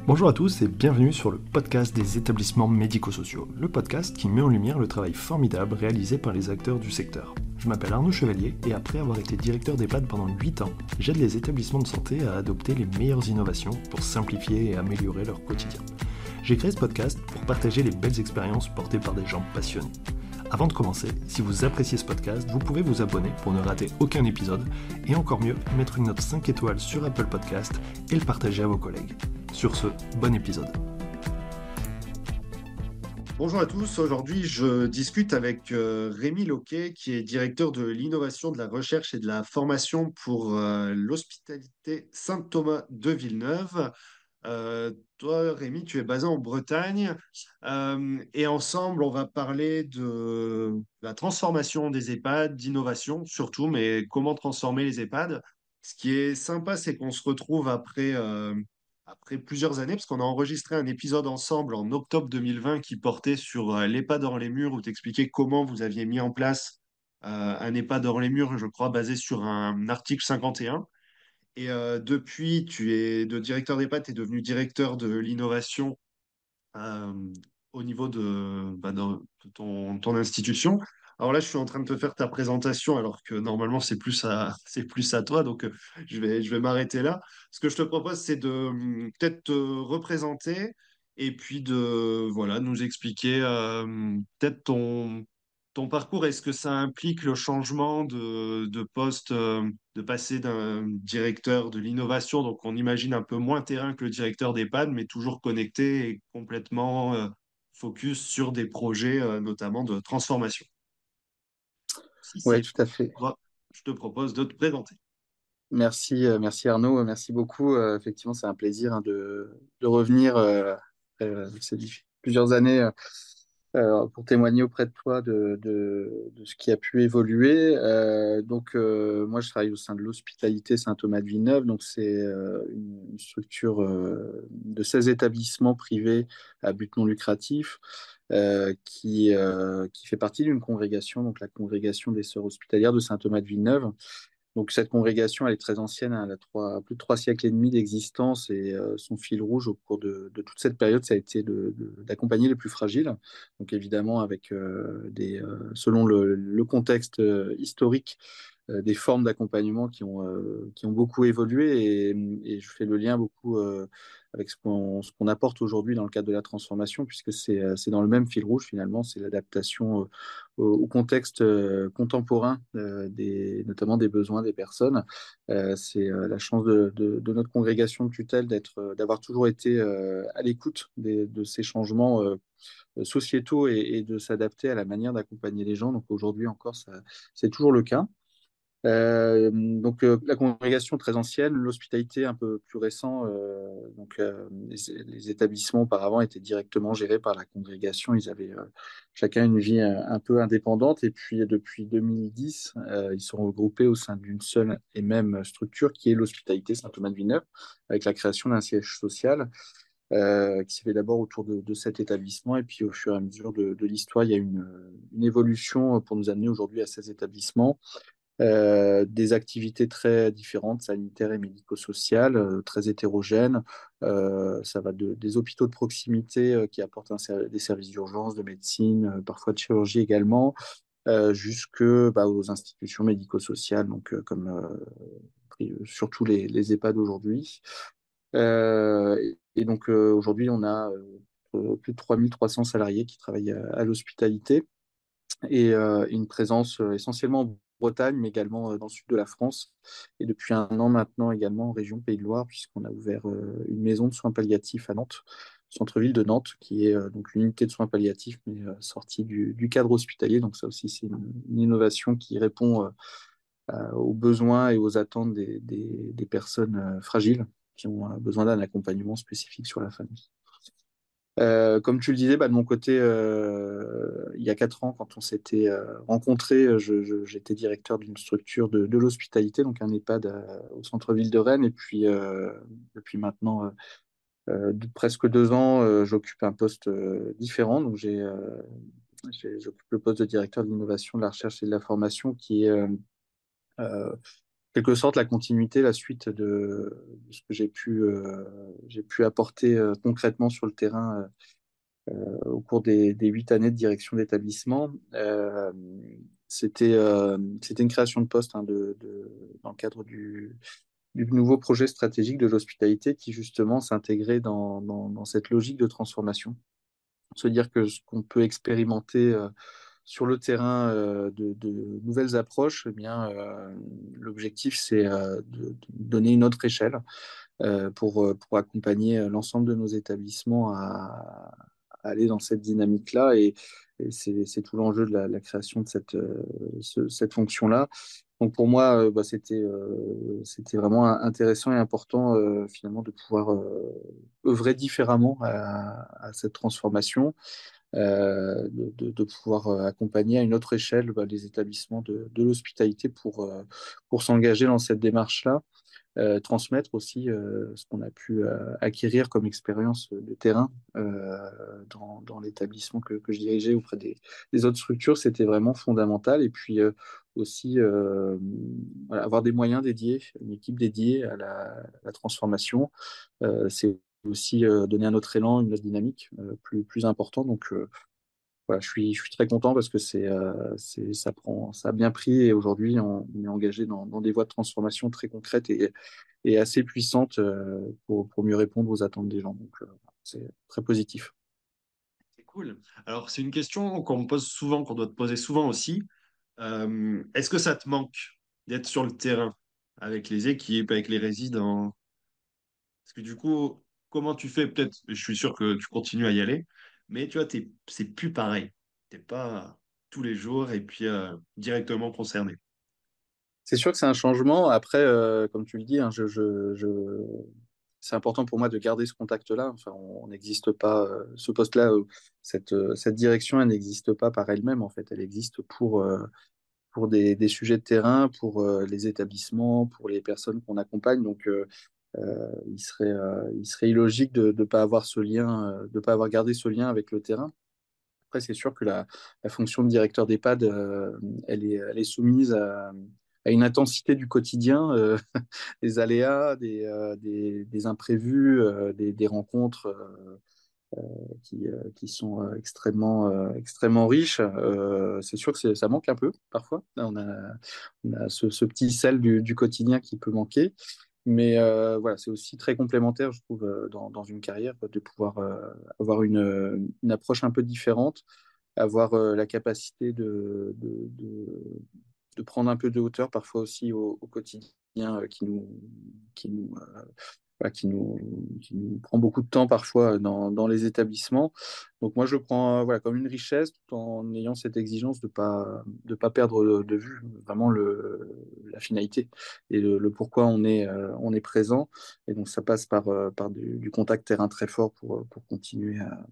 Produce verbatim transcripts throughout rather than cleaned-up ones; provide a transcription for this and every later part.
Bonjour à tous et bienvenue sur le podcast des établissements médico-sociaux, le podcast qui met en lumière le travail formidable réalisé par les acteurs du secteur. Je m'appelle Arnaud Chevalier et après avoir été directeur d'EHPAD pendant huit ans, j'aide les établissements de santé à adopter les meilleures innovations pour simplifier et améliorer leur quotidien. J'ai créé ce podcast pour partager les belles expériences portées par des gens passionnés. Avant de commencer, si vous appréciez ce podcast, vous pouvez vous abonner pour ne rater aucun épisode et encore mieux, mettre une note cinq étoiles sur Apple Podcast et le partager à vos collègues. Sur ce, bon épisode. Bonjour à tous, aujourd'hui je discute avec euh, Rémi Loquet qui est directeur de l'innovation, de la recherche et de la formation pour euh, l'hospitalité Saint-Thomas de Villeneuve. Euh, toi Rémi, tu es basé en Bretagne euh, et ensemble on va parler de la transformation des EHPAD, d'innovation surtout, mais comment transformer les EHPAD. Ce qui est sympa, c'est qu'on se retrouve après... euh, après plusieurs années, parce qu'on a enregistré un épisode ensemble en octobre deux mille vingt qui portait sur euh, l'EHPAD dans les murs, où tu expliquais comment vous aviez mis en place euh, un EHPAD dans les murs, je crois, basé sur un article cinquante et un. Et un. Et euh, depuis, tu es de directeur d'EHPAD, tu es devenu directeur de l'innovation euh, au niveau de, bah, de- de ton, ton institution. Alors là, je suis en train de te faire ta présentation, alors que normalement, c'est plus à, c'est plus à toi. Donc, euh, je vais, je vais m'arrêter là. Ce que je te propose, c'est de hum, peut-être te représenter et puis de voilà, nous expliquer euh, peut-être ton, ton parcours. Est-ce que ça implique le changement de, de poste, euh, de passer d'un directeur de l'innovation, donc on imagine un peu moins terrain que le directeur d'EHPAD, mais toujours connecté et complètement euh, focus sur des projets, euh, notamment de transformation. Si Oui, c'est tout à fait. toi, je te propose de te présenter. Merci, euh, merci Arnaud, merci beaucoup. Euh, effectivement, c'est un plaisir hein, de, de revenir euh, après euh, ces dix- plusieurs années euh, euh, pour témoigner auprès de toi de, de, de ce qui a pu évoluer. Euh, donc, euh, moi, je travaille au sein de l'Hospitalité Saint-Thomas de Villeneuve. Donc, c'est euh, une, une structure euh, de seize établissements privés à but non lucratif euh, qui, euh, qui fait partie d'une congrégation, donc la congrégation des Sœurs hospitalières de Saint-Thomas de Villeneuve. Donc cette congrégation, elle est très ancienne, hein, elle a trois- plus de trois siècles et demi d'existence et euh, son fil rouge au cours de, de toute cette période, ça a été de- de- d'accompagner les plus fragiles. Donc évidemment, avec euh, des, euh, selon le, le contexte euh, historique, euh, des formes d'accompagnement qui ont, euh, qui ont beaucoup évolué et, et je fais le lien beaucoup euh, avec ce qu'on ce qu'on apporte aujourd'hui dans le cadre de la transformation, puisque c'est euh, c'est dans le même fil rouge finalement, c'est l'adaptation euh, au, au contexte euh, contemporain, euh, des, notamment des besoins des personnes. Euh, c'est euh, la chance de, de, de notre congrégation de tutelle d'être, euh, d'avoir toujours été euh, à l'écoute des- de ces changements euh, sociétaux et, et de s'adapter à la manière d'accompagner les gens. Donc aujourd'hui encore, ça, c'est toujours le cas. Euh, donc euh, la congrégation très ancienne, l'hospitalité un peu plus récent. Euh, donc euh, les, les établissements auparavant étaient directement gérés par la congrégation. Ils avaient euh, chacun une vie euh, un peu indépendante. Et puis depuis deux mille dix, euh, ils sont regroupés au sein d'une seule et même structure qui est l'hospitalité Saint-Thomas de Villeneuve, avec la création d'un siège social. Euh, qui s'est fait d'abord autour de, de cet établissement, et puis au fur et à mesure de, de l'histoire, il y a une, une évolution pour nous amener aujourd'hui à ces établissements euh, des activités très différentes, sanitaires et médico-sociales, euh, très hétérogènes. Euh, ça va de, des hôpitaux de proximité euh, qui apportent un ser- des services d'urgence, de médecine, euh, parfois de chirurgie également, euh, jusque bah, aux institutions médico-sociales, donc euh, comme euh, pri- surtout les, les EHPAD aujourd'hui. Euh, et, et donc euh, aujourd'hui, on a euh, plus de trois mille trois cents salariés qui travaillent à, à l'hospitalité et euh, une présence euh, essentiellement en Bretagne, mais également euh, dans le sud de la France. Et depuis un an maintenant également en région Pays de Loire, puisqu'on a ouvert euh, une maison de soins palliatifs à Nantes, centre-ville de Nantes, qui est euh, donc une unité de soins palliatifs, mais euh, sortie du, du cadre hospitalier. Donc ça aussi, c'est une, une innovation qui répond euh, à- aux besoins et aux attentes des, des, des personnes euh, fragiles qui ont euh, besoin d'un accompagnement spécifique sur la famille. Euh, comme tu le disais, bah, de mon côté, euh, il y a quatre ans, quand on s'était euh, rencontrés, euh, je- je- j'étais directeur d'une structure de, de l'hospitalité, donc un EHPAD euh, au centre-ville de Rennes. Et puis, euh, depuis maintenant euh, euh, de- presque deux ans, euh, j'occupe un poste euh, différent. Donc, j'ai, euh, j'ai- j'occupe le poste de directeur d'innovation, de la recherche et de la formation, qui est euh, euh, quelque sorte la continuité, la suite de, de ce que j'ai pu, euh, j'ai pu apporter euh, concrètement sur le terrain euh, au cours des, des huit années de direction d'établissement. Euh, c'était, euh, c'était une création de poste hein, de, de, dans le cadre du, du nouveau projet stratégique de l'hospitalité qui justement s'intégrait dans, dans, dans cette logique de transformation. Se dire que ce qu'on peut expérimenter euh, sur le terrain euh, de, de nouvelles approches, eh bien, euh, l'objectif, c'est euh, de, de donner une autre échelle euh, pour, euh, pour accompagner l'ensemble de nos établissements à, à aller dans cette dynamique-là. Et, et c'est, c'est tout l'enjeu de la, la création de cette, euh, ce- cette fonction-là. Donc pour moi, euh, bah, c'était euh, c'était vraiment intéressant et important euh, finalement de pouvoir euh, œuvrer différemment à, à cette transformation, euh, de, de- de pouvoir euh, accompagner à une autre échelle bah, les établissements de, de l'hospitalité pour, euh, pour s'engager dans cette démarche-là, euh, transmettre aussi euh, ce qu'on a pu euh, acquérir comme expérience de terrain euh, dans, dans l'établissement que, que je dirigeais auprès des, des autres structures, c'était vraiment fondamental. Et puis euh, aussi euh, voilà, avoir des moyens dédiés, une équipe dédiée à la, la transformation, euh, c'est aussi euh, donner un autre élan, une autre dynamique euh, plus, plus important. Donc euh, voilà, je suis, je suis très content parce que c'est, euh, c'est, ça prend, ça a bien pris et aujourd'hui on, on est engagé dans, dans des voies de transformation très concrètes et, et assez puissante euh, pour, pour mieux répondre aux attentes des gens. Donc, euh, c'est très positif. C'est cool. Alors, c'est une question qu'on me pose souvent, qu'on doit te poser souvent aussi. Euh, est-ce que ça te manque d'être sur le terrain avec les équipes, avec les résidents? Parce que du coup, comment tu fais? Peut-être, je suis sûr que tu continues à y aller, mais tu vois, t'es, c'est plus pareil. T'es pas tous les jours et puis euh, directement concerné. C'est sûr que c'est un changement. Après, euh, comme tu le dis, hein, je, je, je... c'est important pour moi de garder ce contact-là. Enfin, on n'existe pas, euh, ce poste-là, euh, cette, euh, cette direction, elle n'existe pas par elle-même, en fait. Elle existe pour, euh, pour des, des sujets de terrain, pour euh, les établissements, pour les personnes qu'on accompagne. Donc, euh, euh, il serait, euh, il serait illogique de ne pas avoir ce lien, euh, de pas avoir gardé ce lien avec le terrain. Après, c'est sûr que la, la fonction de directeur d'EHPAD, euh, elle est, elle est soumise à, à une intensité du quotidien, euh, des aléas, des, euh, des, des imprévus, euh, des, des rencontres euh, qui, euh, qui sont euh, extrêmement, euh, extrêmement riches. Euh, c'est sûr que c'est- ça manque un peu parfois. Là, on a, on a ce, ce petit sel du, du quotidien qui peut manquer. Mais euh, voilà, c'est aussi très complémentaire, je trouve, euh, dans, dans une carrière, de pouvoir euh, avoir une, une approche un peu différente, avoir euh, la capacité de, de, de, de prendre un peu de hauteur parfois aussi au, au quotidien euh, qui nous, qui nous, euh, voilà, qui nous, qui nous prend beaucoup de temps parfois dans, dans les établissements. Donc moi, je le prends euh, voilà, comme une richesse tout en ayant cette exigence de pas, de pas perdre de, de vue vraiment le, la finalité et le, le pourquoi on est, euh, on est présent. Et donc ça passe par, euh, par du, du contact terrain très fort pour, pour continuer à,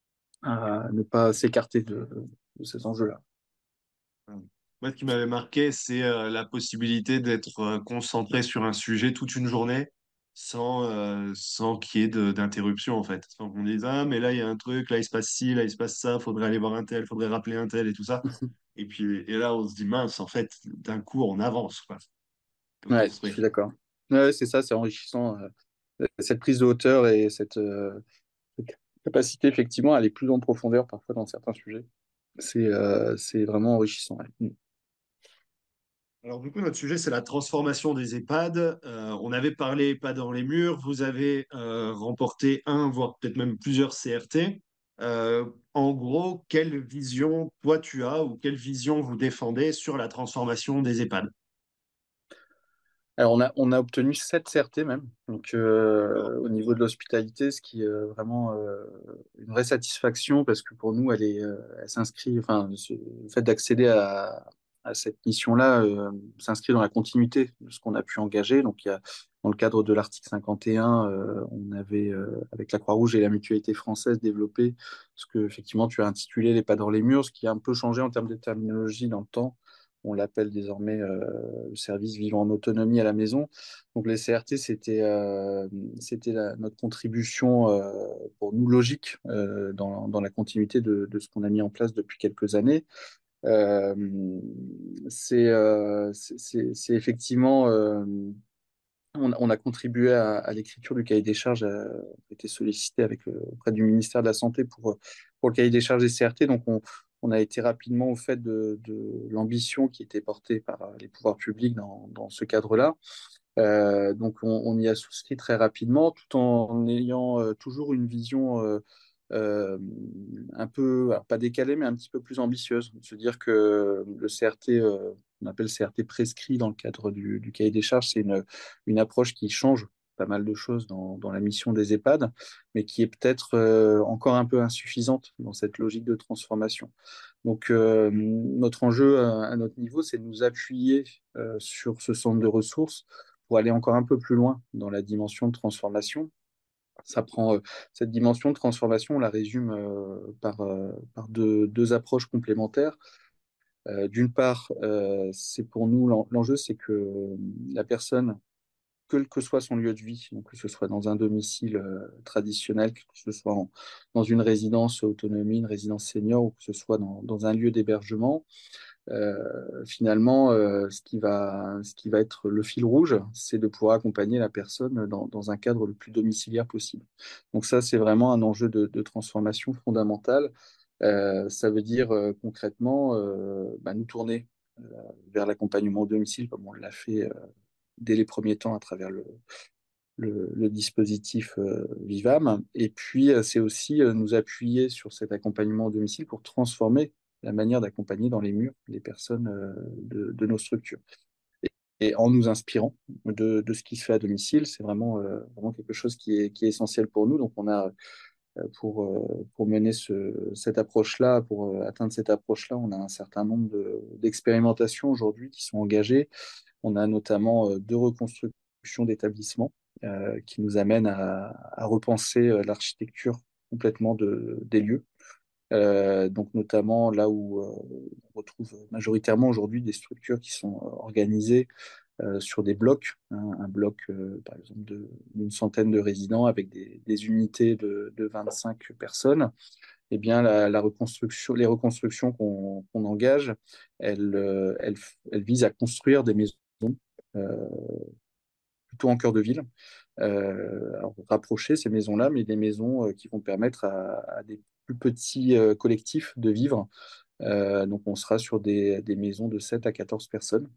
à ne pas s'écarter de, de ces enjeux-là. Moi, ce qui m'avait marqué, c'est euh, la possibilité d'être euh, concentré sur un sujet toute une journée sans, euh, sans qu'il y ait de- d'interruption, en fait. Sans qu'on dise, ah, mais là, il y a un truc, là, il se passe ci, là, il se passe ça, faudrait aller voir un tel, faudrait rappeler un tel et tout ça. Et puis, et là, on se dit, mince, en fait, d'un coup, on avance, quoi. On peut Ouais, je construire. suis d'accord. Ouais, c'est ça, c'est enrichissant. Euh, cette prise de hauteur et cette, euh, cette capacité effectivement à aller plus en profondeur parfois dans certains sujets. C'est euh, c'est vraiment enrichissant. Ouais. Mm. Alors, du coup, notre sujet, c'est la transformation des EHPAD. Euh, on avait parlé EHPAD dans les murs. Vous avez euh, remporté un, voire peut-être même plusieurs C R T. Euh, en gros, quelle vision toi tu as ou quelle vision vous défendez sur la transformation des EHPAD? Alors on a, on a obtenu sept C R T même, donc D'accord. euh, au niveau de l'hospitalité, ce qui est euh, vraiment euh, une vraie satisfaction parce que pour nous, elle est, euh, elle s'inscrit, enfin, ce- le fait d'accéder à, à cette mission-là euh, s'inscrit dans la continuité de ce qu'on a pu engager. Donc il y a, dans le cadre de l'article cinquante et un, euh, on avait euh, avec la Croix-Rouge et la Mutualité française développé ce que effectivement tu as intitulé les pas dans les murs, ce qui a un peu changé en termes de terminologie dans le temps. On l'appelle désormais euh, le service vivant en autonomie à la maison. Donc les C R T, c'était euh, c'était la- notre contribution euh, pour nous logique euh, dans, dans la continuité de, de ce qu'on a mis en place depuis quelques années. Euh, c'est euh, c'est c'est- c'est effectivement, euh, on, on a contribué à, à l'écriture du cahier des charges, euh, on a été sollicité avec le- auprès du ministère de la Santé pour, pour le cahier des charges des C R T. Donc, on, on a été rapidement au fait de, de l'ambition qui était portée par les pouvoirs publics dans, dans ce cadre-là. Euh, donc on, on y a souscrit très rapidement, tout en ayant euh, toujours une vision euh, euh, un peu, alors pas décalée, mais un petit peu plus ambitieuse. Se dire que le C R T, euh, on appelle C R T prescrit dans le cadre du, du cahier des charges, c'est une, une approche qui change pas mal de choses dans, dans la mission des EHPAD, mais qui est peut-être euh, encore un peu insuffisante dans cette logique de transformation. Donc, euh, notre enjeu à, à notre niveau, c'est de nous appuyer euh, sur ce centre de ressources pour aller encore un peu plus loin dans la dimension de transformation. Ça prend euh, cette dimension de transformation, on la résume euh, par, euh, par deux, deux approches complémentaires. Euh, d'une part, euh, c'est pour nous l'en- l'enjeu, c'est que la personne, quel que soit son lieu de vie, donc que ce soit dans un domicile euh, traditionnel, que ce soit en- dans une résidence autonomie, une résidence senior, ou que ce soit dans, dans un lieu d'hébergement, euh, finalement, euh, ce qui va, ce qui va être le fil rouge, c'est de pouvoir accompagner la personne dans, dans un cadre le plus domiciliaire possible. Donc ça, c'est vraiment un enjeu de, de transformation fondamentale. Euh, ça veut dire euh, concrètement euh, bah, nous tourner euh, vers l'accompagnement au domicile, comme on l'a fait euh, dès les premiers temps à travers le, le, le dispositif euh, Vivam. Et puis, euh, c'est aussi euh, nous appuyer sur cet accompagnement au domicile pour transformer la manière d'accompagner dans les murs les personnes euh, de, de nos structures. Et, et en nous inspirant de, de ce qui se fait à domicile, c'est vraiment, euh, vraiment quelque chose qui est, qui est essentiel pour nous. Donc, on a, euh, pour, euh, pour mener ce, cette approche-là, pour euh, atteindre cette approche-là, on a un certain nombre de- d'expérimentations aujourd'hui qui sont engagées. On a notamment euh, deux reconstructions d'établissements euh, qui nous amènent à, à repenser euh, l'architecture complètement de, des lieux. Euh, donc notamment là où euh, on retrouve majoritairement aujourd'hui des structures qui sont euh, organisées euh, sur des blocs, hein, un bloc euh, par exemple de- d'une centaine de résidents avec des, des unités de, de vingt-cinq personnes. Eh bien, la, la reconstruction, les reconstructions qu'on qu'on engage, elles, euh, elles, elles visent à construire des maisons euh, plutôt en cœur de ville, euh, alors, rapprocher ces maisons-là, mais des maisons euh, qui vont permettre à, à des plus petits euh, collectifs de vivre. Euh, donc, on sera sur des, des maisons de sept à quatorze personnes,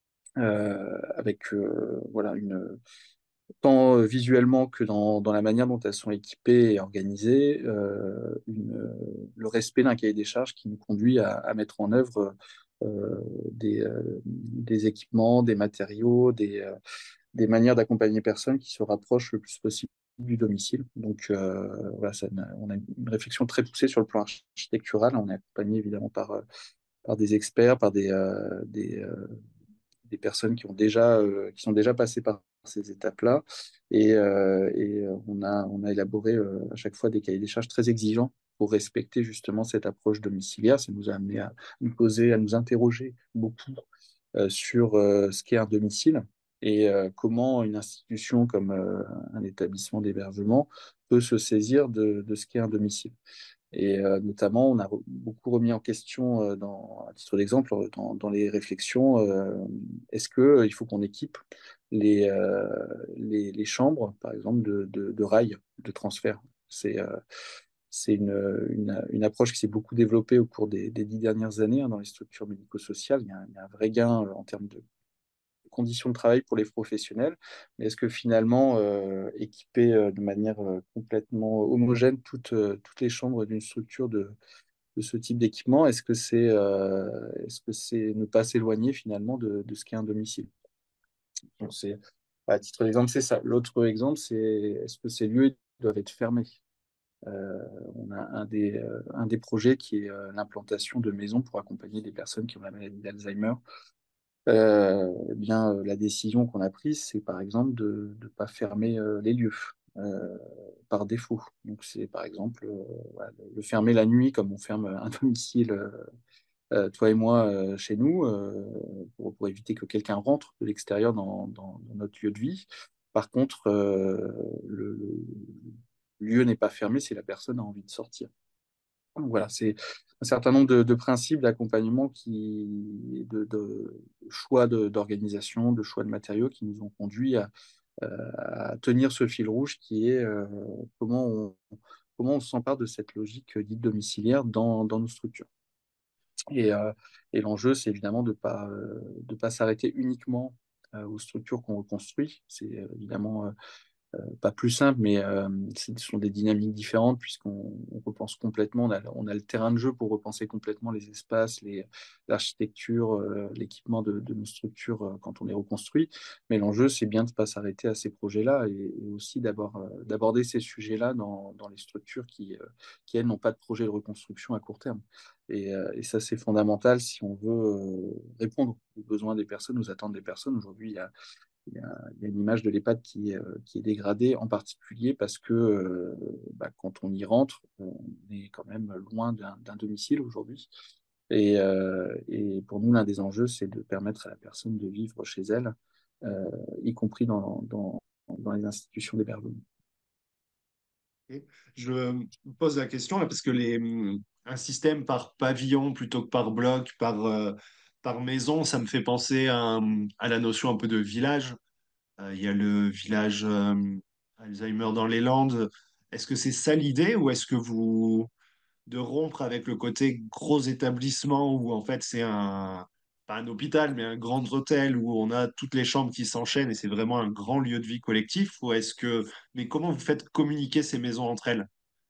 euh, avec euh, voilà, une, tant euh, visuellement que dans, dans la manière dont elles sont équipées et organisées, euh, une, euh, le respect d'un cahier des charges qui nous conduit à, à mettre en œuvre euh, des, euh, des équipements, des matériaux, des, euh, des manières d'accompagner personnes qui se rapprochent le plus possible du domicile. Donc euh, voilà, ça, on a une réflexion très poussée sur le plan architectural. On est accompagné évidemment par, euh, par des experts, par des, euh, des, euh, des personnes qui ont déjà, euh, qui sont déjà passées par ces étapes-là. Et, euh, et euh, on a, on a élaboré euh, à chaque fois des cahiers des charges très exigeants pour respecter justement cette approche domiciliaire. Ça nous a amené à nous poser, à nous interroger beaucoup euh, sur euh, ce qu'est un domicile et euh, comment une institution comme euh, un établissement d'hébergement peut se saisir de, de ce qu'est un domicile. Et euh, notamment, on a re- beaucoup remis en question, euh, dans, à titre d'exemple, euh, dans, dans les réflexions, euh, est-ce qu'il faut qu'on équipe les, euh, les, les chambres, par exemple, de, de, de rails de transfert? C'est euh, c'est une, une, une approche qui s'est beaucoup développée au cours des, des dix dernières années hein, dans les structures médico-sociales. Il y a, un- il y a un vrai gain euh, en termes de conditions de travail pour les professionnels, mais est-ce que finalement, euh, équiper euh, de manière euh, complètement homogène toutes, euh, toutes les chambres d'une structure de, de ce type d'équipement, est-ce que c'est euh, est-ce que c'est ne pas s'éloigner finalement de, de ce qu'est un domicile? Donc, c'est, à titre d'exemple, c'est ça. L'autre exemple, c'est est-ce que ces lieux doivent être fermés? Euh, on a un des, euh, un des projets qui est euh, l'implantation de maisons pour accompagner des personnes qui ont la maladie d'Alzheimer. Euh, eh bien, euh, la décision qu'on a prise, c'est par exemple de ne pas fermer euh, les lieux euh, par défaut. Donc, c'est par exemple euh, voilà, le fermer la nuit comme on ferme un domicile, euh, euh, toi et moi, euh, chez nous, euh, pour, pour éviter que quelqu'un rentre de l'extérieur dans, dans- dans notre lieu de vie. Par contre, euh, le, le lieu n'est pas fermé si la personne a envie de sortir. Donc voilà, c'est un certain nombre de, de principes d'accompagnement qui, de, de choix de- d'organisation, de choix de matériaux qui nous ont conduits à, à tenir ce fil rouge qui est euh, comment on, comment on s'empare de cette logique dite domiciliaire dans, dans nos structures. Et, euh, et l'enjeu, c'est évidemment de ne pas, euh, de pas s'arrêter uniquement euh, aux structures qu'on reconstruit. C'est euh, évidemment euh, euh, pas plus simple, mais euh, ce sont des dynamiques différentes puisqu'on on repense complètement, on a, on a le terrain de jeu pour repenser complètement les espaces, les, l'architecture, euh, l'équipement de, de nos structures euh, quand on les reconstruit. Mais l'enjeu, c'est bien de ne pas s'arrêter à ces projets-là et, et aussi d'abord, euh, d'aborder ces sujets-là dans, dans les structures qui, euh, qui, elles, n'ont pas de projet de reconstruction à court terme. Et, euh, et ça, c'est fondamental si on veut euh, répondre aux besoins des personnes, aux attentes des personnes. Aujourd'hui, il y a il y a, il y a une image de l'EHPAD qui, est, euh, qui est dégradée, en particulier parce que euh, bah, quand on y rentre, on est quand même loin d'un d'un domicile aujourd'hui. Et, euh, et pour nous, l'un des enjeux, c'est de permettre à la personne de vivre chez elle, euh, y compris dans, dans, dans les institutions d'hébergement. Et je me pose la question là, parce que les, hum, un système par pavillon plutôt que par bloc, par, euh, par maison, ça me fait penser à, un- à la notion un peu de village. Euh, Il y a le village euh, Alzheimer dans les Landes. Est-ce que c'est ça l'idée ou est-ce que vous, de rompre avec le côté gros établissement où en fait c'est un, pas un hôpital, mais un grand hôtel où on a toutes les chambres qui s'enchaînent et c'est vraiment un grand lieu de vie collectif? Ou est-ce que, mais comment vous faites communiquer ces maisons entre elles?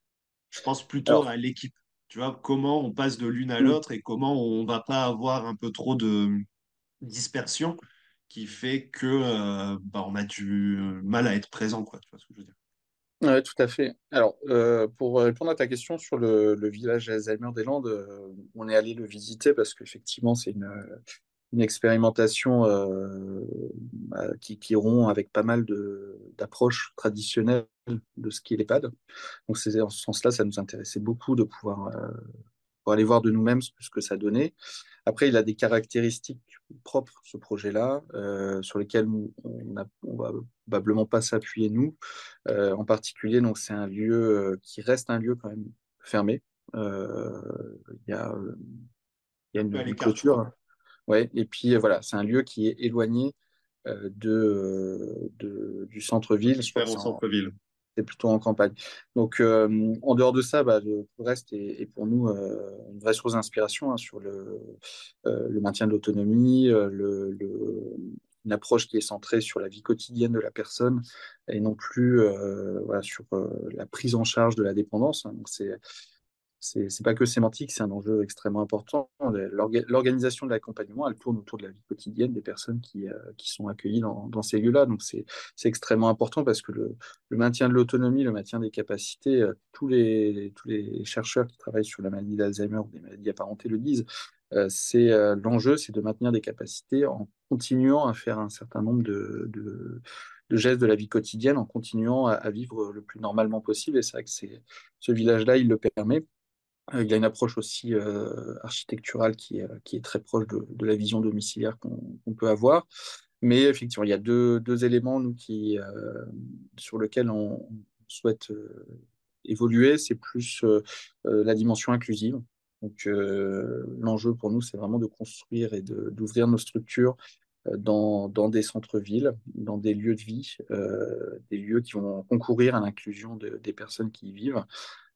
Je pense plutôt Alors, à l'équipe. Tu vois, comment on passe de l'une à mm, l'autre et comment on va pas avoir un peu trop de dispersion qui fait que euh, bah, on a du mal à être présent, quoi. Tu vois ce que je veux dire? ouais, tout à fait. Alors, euh, pour répondre à ta question sur le, le village Alzheimer des Landes, euh, on est allé le visiter parce qu'effectivement, c'est une, une expérimentation euh, bah, qui, qui rompt avec pas mal de, d'approches traditionnelles de ce qu'est l'EHPAD. Donc, c'est, en ce sens-là, ça nous intéressait beaucoup de pouvoir, euh, pouvoir aller voir de nous-mêmes ce, ce que ça donnait. Après, il a des caractéristiques propres, ce projet-là, euh, sur lesquelles nous, on a, on va probablement pas s'appuyer, nous. Euh, en particulier, donc, c'est un lieu euh, qui reste un lieu quand même fermé. Euh, Il y a, euh, il y a Un peu une, à une l'écart, quoi. clôture. Ouais, et puis euh, voilà, c'est un lieu qui est éloigné euh, de, euh, de- du Faut centre-ville. tout Je crois faire que en c'est en- centre-ville. c'est plutôt en campagne. Donc, euh, en dehors de ça, bah, le, le reste est, est pour nous euh, une vraie source d'inspiration hein, sur le, euh, le maintien de l'autonomie, euh, le, le- une approche qui est centrée sur la vie quotidienne de la personne et non plus euh, voilà, sur euh, la prise en charge de la dépendance. Hein. Donc, c'est c'est c'est pas que sémantique, c'est un enjeu extrêmement important. L'orga- L'organisation de l'accompagnement, elle tourne autour de la vie quotidienne des personnes qui, euh, qui sont accueillies dans, dans ces lieux-là. Donc c'est c'est extrêmement important parce que le, le maintien de l'autonomie, le maintien des capacités, euh, tous les, tous les chercheurs qui travaillent sur la maladie d'Alzheimer ou des maladies apparentées le disent, euh, c'est euh, l'enjeu, c'est de maintenir des capacités en continuant à faire un certain nombre de, de, de gestes de la vie quotidienne, en continuant à, à vivre le plus normalement possible. Et c'est vrai que c'est, ce village-là, il le permet. Euh, Il a une approche aussi euh, architecturale qui est, qui est très proche de, de la vision domiciliaire qu'on qu'on peut avoir. Mais effectivement, il y a deux, deux éléments nous, qui, euh, sur lesquels on souhaite euh, évoluer. C'est plus euh, euh, la dimension inclusive. Donc, euh, l'enjeu pour nous, c'est vraiment de construire et de- d'ouvrir nos structures euh, dans, dans des centres-villes, dans des lieux de vie, euh, des lieux qui vont concourir à l'inclusion de- des personnes qui y vivent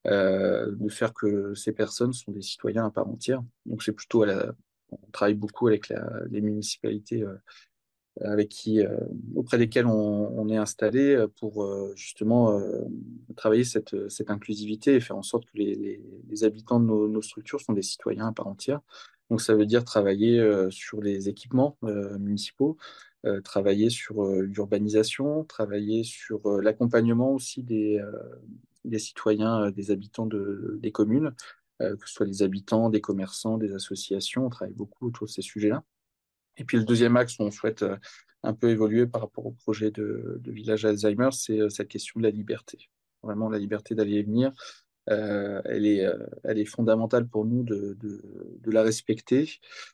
euh, de faire que ces personnes sont des citoyens à part entière. Donc c'est plutôt à la, on travaille beaucoup avec la- les municipalités euh, avec qui, euh, auprès desquelles on, on est installé euh, pour euh, justement euh, travailler cette, cette inclusivité et faire en sorte que les, les- les habitants de nos, nos structures sont des citoyens à part entière. Donc ça veut dire travailler euh, sur les équipements euh, municipaux, euh, travailler sur euh, l'urbanisation, travailler sur euh, l'accompagnement aussi des, euh, des citoyens, euh, des habitants de, des communes, euh, que ce soit des habitants, des commerçants, des associations. On travaille beaucoup autour de ces sujets-là. Et puis le deuxième axe où on souhaite euh, un peu évoluer par rapport au projet de, de village Alzheimer, c'est euh, cette question de la liberté. Vraiment, la liberté d'aller et venir, euh, elle est, euh, elle est fondamentale pour nous de, de, de la respecter.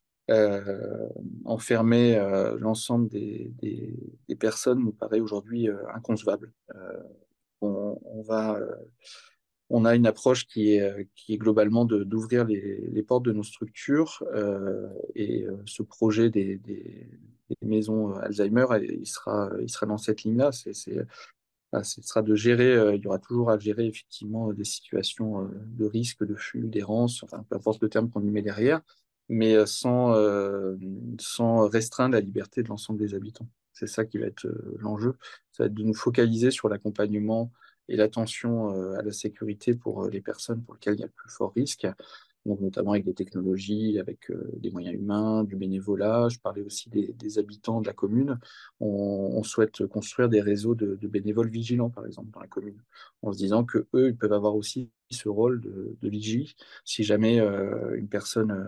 Euh, Enfermer euh, l'ensemble des, des, des personnes nous paraît aujourd'hui euh, inconcevable. Euh, on, on va, euh, on a une approche qui est, euh, qui est globalement de, d'ouvrir les, les portes de nos structures euh, et euh, ce projet des, des, des maisons Alzheimer, il sera, il sera dans cette ligne-là. C'est, c'est, ah, ce sera de gérer, euh, il y aura toujours à gérer effectivement des situations euh, de risque, de flux, d'errance, enfin peu importe le terme qu'on y met derrière, mais euh, sans, euh, sans restreindre la liberté de l'ensemble des habitants. C'est ça qui va être euh, l'enjeu. Ça va être de nous focaliser sur l'accompagnement et l'attention euh, à la sécurité pour euh, les personnes pour lesquelles il y a le plus fort risque, donc notamment avec des technologies, avec euh, des moyens humains, du bénévolat. Je parlais aussi des, des habitants de la commune. On, on souhaite construire des réseaux de, de bénévoles vigilants, par exemple, dans la commune, en se disant que eux, ils peuvent avoir aussi ce rôle de, de vigie si jamais euh, une personne euh,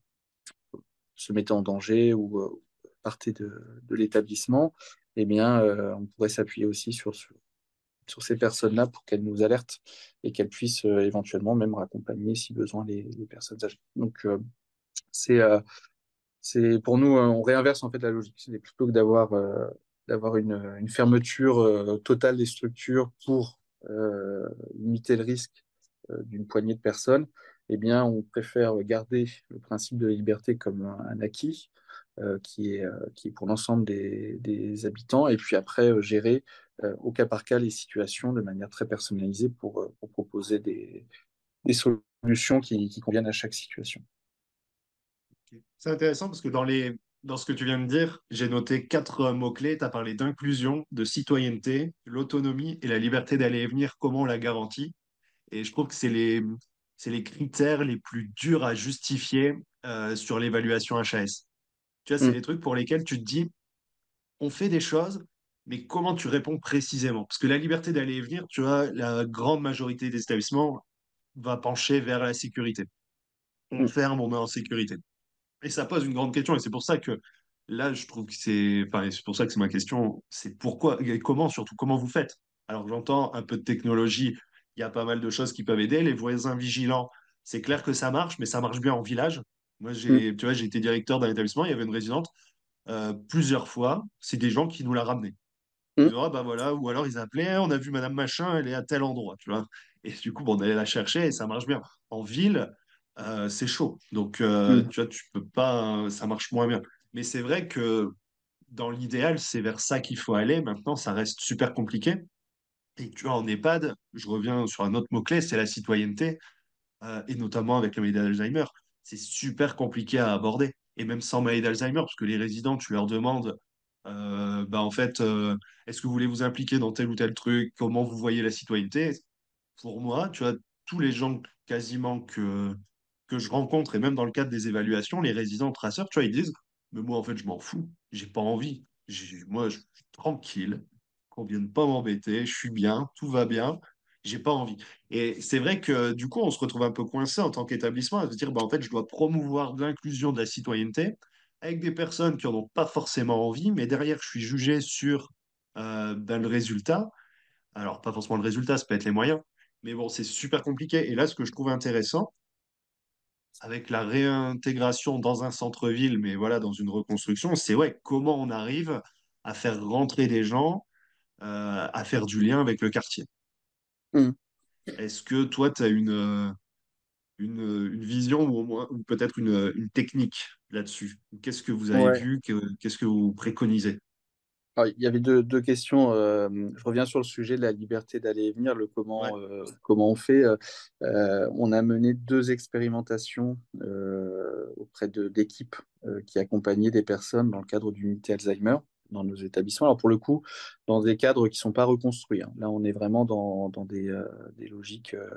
se mettait en danger ou euh, partait de, de l'établissement. Eh bien, euh, on pourrait s'appuyer aussi sur, sur, sur ces personnes-là pour qu'elles nous alertent et qu'elles puissent euh, éventuellement même raccompagner, si besoin, les, les personnes âgées. Donc, euh, c'est euh, c'est pour nous, euh, on réinverse en fait la logique. C'est plutôt que d'avoir euh, d'avoir une, une fermeture euh, totale des structures pour euh, limiter le risque euh, d'une poignée de personnes, eh bien, on préfère garder le principe de la liberté comme un, un acquis euh, qui est, euh, qui est pour l'ensemble des, des habitants, et puis après euh, gérer euh, au cas par cas les situations de manière très personnalisée pour, euh, pour proposer des, des solutions qui, qui conviennent à chaque situation. C'est intéressant parce que dans les, dans ce que tu viens de dire, j'ai noté quatre euh, mots-clés. Tu as parlé d'inclusion, de citoyenneté, l'autonomie et la liberté d'aller et venir, comment on la garantit. Et je trouve que c'est les, c'est les critères les plus durs à justifier euh, sur l'évaluation H A S. Tu vois, c'est Mm, les trucs pour lesquels tu te dis, on fait des choses, mais comment tu réponds précisément? Parce que la liberté d'aller et venir, tu vois, la grande majorité des établissements va pencher vers la sécurité. On mm, ferme, on met en sécurité. Et ça pose une grande question, et c'est pour ça que là, je trouve que c'est, enfin, c'est pour ça que c'est ma question, c'est pourquoi et comment, surtout, comment vous faites? Alors, j'entends un peu de technologie, il y a pas mal de choses qui peuvent aider. Les voisins vigilants, c'est clair que ça marche, mais ça marche bien en village. Moi, mm, j'ai, tu vois, j'ai été directeur d'un établissement, il y avait une résidente, euh, plusieurs fois, c'est des gens qui nous la ramenaient. Ils mm, disaient, ah, bah voilà, ou alors ils appelaient, ah, on a vu Madame Machin, elle est à tel endroit, tu vois. Et du coup, bon, on allait la chercher et ça marche bien. En ville, euh, c'est chaud. Donc, euh, mm, tu vois, tu peux pas, ça marche moins bien. Mais c'est vrai que dans l'idéal, c'est vers ça qu'il faut aller. Maintenant, ça reste super compliqué. Et tu vois, en EHPAD, je reviens sur un autre mot-clé, c'est la citoyenneté, euh, et notamment avec le maladie d'Alzheimer. C'est super compliqué à aborder. Et même sans maladie d'Alzheimer, parce que les résidents, tu leur demandes, euh, bah, en fait, euh, est-ce que vous voulez vous impliquer dans tel ou tel truc? Comment vous voyez la citoyenneté? Pour moi, tu vois, tous les gens quasiment que, que je rencontre, et même dans le cadre des évaluations, les résidents traceurs, tu vois, ils disent, mais moi, en fait, je m'en fous, j'ai pas envie. J'ai- Moi, je suis tranquille, qu'on vienne pas m'embêter, je suis bien, tout va bien, j'ai pas envie. Et c'est vrai que du coup, on se retrouve un peu coincé en tant qu'établissement à se dire, bah, en fait, je dois promouvoir de l'inclusion, de la citoyenneté avec des personnes qui n'en ont pas forcément envie, mais derrière, je suis jugé sur euh, ben, le résultat. Alors, pas forcément le résultat, ça peut être les moyens, mais bon, c'est super compliqué. Et là, ce que je trouve intéressant, avec la réintégration dans un centre-ville, mais voilà, dans une reconstruction, c'est ouais, comment on arrive à faire rentrer des gens, euh, à faire du lien avec le quartier. mm. Est-ce que toi, tu as une, euh, une, une vision ou au moins ou peut-être une, une technique là-dessus? Qu'est-ce que vous avez Ouais. vu? que- Qu'est-ce que vous préconisez? Alors, il y avait deux, deux questions. euh, je reviens sur le sujet de la liberté d'aller et venir, le Ouais, comment, euh, comment on fait. Euh, euh, on a mené deux expérimentations euh, auprès de d'équipes euh, qui accompagnaient des personnes dans le cadre d'unités Alzheimer dans nos établissements. Alors pour le coup, dans des cadres qui ne sont pas reconstruits, hein. Là, on est vraiment dans, dans des, euh, des logiques euh,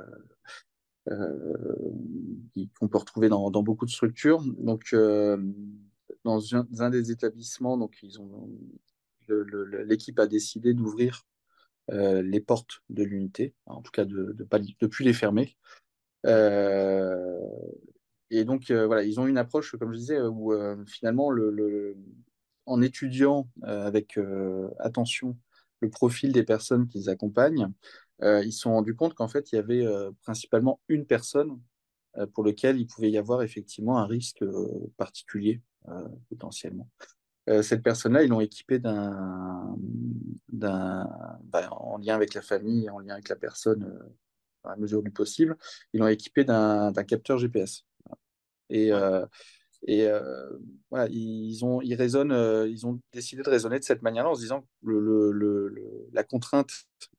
euh, qui- qu'on peut retrouver dans, dans beaucoup de structures. Donc, euh, dans un, un des établissements, donc ils ont le- le- l'équipe a décidé d'ouvrir euh, les portes de l'unité, en tout cas de ne pas de plus les fermer. ouais. Euh, et donc euh, voilà, ils ont une approche, comme je disais, où euh, finalement, le, le- en étudiant euh, avec euh, attention le profil des personnes qu'ils accompagnent, euh, ils se sont rendus compte qu'en fait, il y avait euh, principalement une personne euh, pour lequel il pouvait y avoir effectivement un risque euh, particulier euh, potentiellement. Euh, cette personne-là, ils l'ont équipée d'un, d'un, bah, en lien avec la famille, en lien avec la personne. dans la mesure du possible, ils l'ont équipé d'un d'un capteur G P S. Et, Ouais. euh, et euh, voilà, ils ont, ils raisonnent, euh, ils ont décidé de raisonner de cette manière-là en se disant que le, le- le- le- la contrainte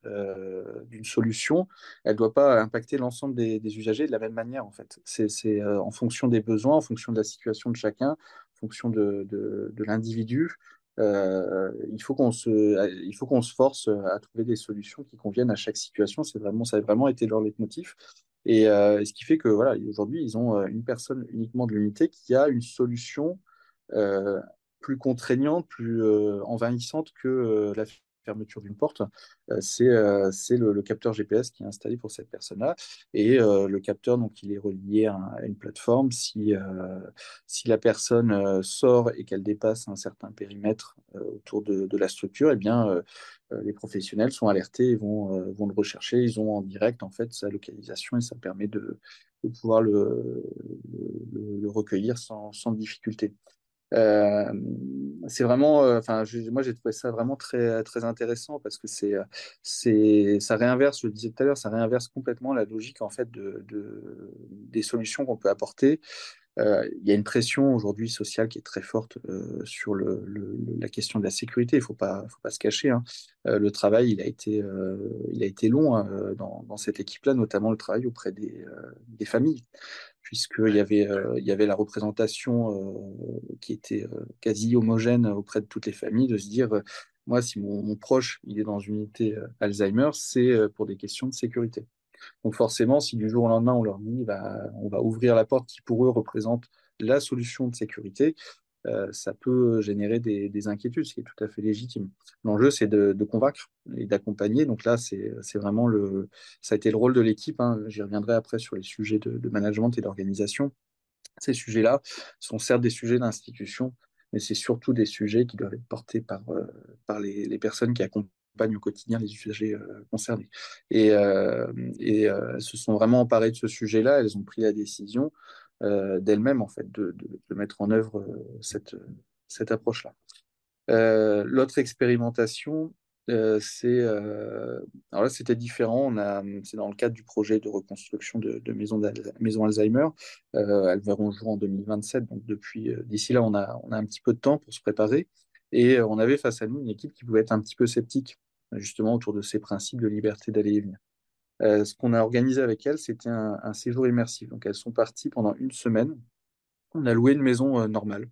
euh, d'une solution, elle ne doit pas impacter l'ensemble des, des usagers de la même manière, en fait. C'est, c'est, euh, en fonction des besoins, en fonction de la situation de chacun, en fonction de, de, de l'individu. Euh, il faut qu'on se, il faut qu'on se force à trouver des solutions qui conviennent à chaque situation. C'est vraiment, ça a vraiment été leur leitmotiv. Et euh, ce qui fait que voilà, aujourd'hui, ils ont euh, une personne uniquement de l'unité qui a une solution euh, plus contraignante, plus euh, envahissante que euh, la fermeture d'une porte. Euh, c'est euh, c'est le, le capteur G P S qui est installé pour cette personne-là. Et euh, le capteur, donc, il est relié à, à une plateforme. Si, euh, si la personne euh, sort et qu'elle dépasse un certain périmètre euh, autour de, de la structure, eh bien, euh, euh, les professionnels sont alertés et vont, euh, vont le rechercher. Ils ont en direct, en fait, sa localisation et ça permet de, de pouvoir le, le, le recueillir sans, sans difficulté. Euh, c'est vraiment, euh, enfin, je- moi j'ai trouvé ça vraiment très très intéressant parce que c'est euh, c'est ça réinverse, je le disais tout à l'heure, ça réinverse complètement la logique en fait de, de- des solutions qu'on peut apporter. Euh, il y a une pression aujourd'hui sociale qui est très forte euh, sur le, le- la question de la sécurité. Il faut pas faut pas se cacher, hein. Euh, le travail, il a été euh, il a été long hein, dans, dans cette équipe-là, notamment le travail auprès des, euh, des familles puisqu'il y Ouais. avait, euh, il y avait la représentation euh, qui était euh, quasi homogène auprès de toutes les familles, de se dire, euh, moi, si mon, mon proche il est dans une unité euh, Alzheimer, c'est euh, pour des questions de sécurité. Donc forcément, si du jour au lendemain, on leur dit, bah, on va ouvrir la porte qui pour eux représente la solution de sécurité, euh, ça peut générer des, des inquiétudes, ce qui est tout à fait légitime. L'enjeu, c'est de, de convaincre et d'accompagner. Donc là, c'est c'est vraiment le, ça a été le rôle de l'équipe, hein. J'y reviendrai après sur les sujets de, de management et d'organisation. Ces sujets-là sont certes des sujets d'institution, mais c'est surtout des sujets qui doivent être portés par, euh, par les, les personnes qui accompagnent au quotidien les usagers euh, concernés. Et, euh, et euh, elles se sont vraiment emparées de ce sujet-là, elles ont pris la décision euh, d'elles-mêmes en fait de, de, de mettre en œuvre euh, cette, cette approche-là. Euh, l'autre expérimentation, euh, c'est euh, alors là c'était différent. On a, c'est dans le cadre du projet de reconstruction de, de maisons, d'Al- maisons Alzheimer. Euh, elles verront le jour en deux mille vingt-sept. Donc depuis euh, d'ici là, on a on a un petit peu de temps pour se préparer. Et euh, on avait face à nous une équipe qui pouvait être un petit peu sceptique, justement autour de ces principes de liberté d'aller et venir. Euh, ce qu'on a organisé avec elles, c'était un, un séjour immersif. Donc elles sont parties pendant une semaine. On a loué une maison euh, normale,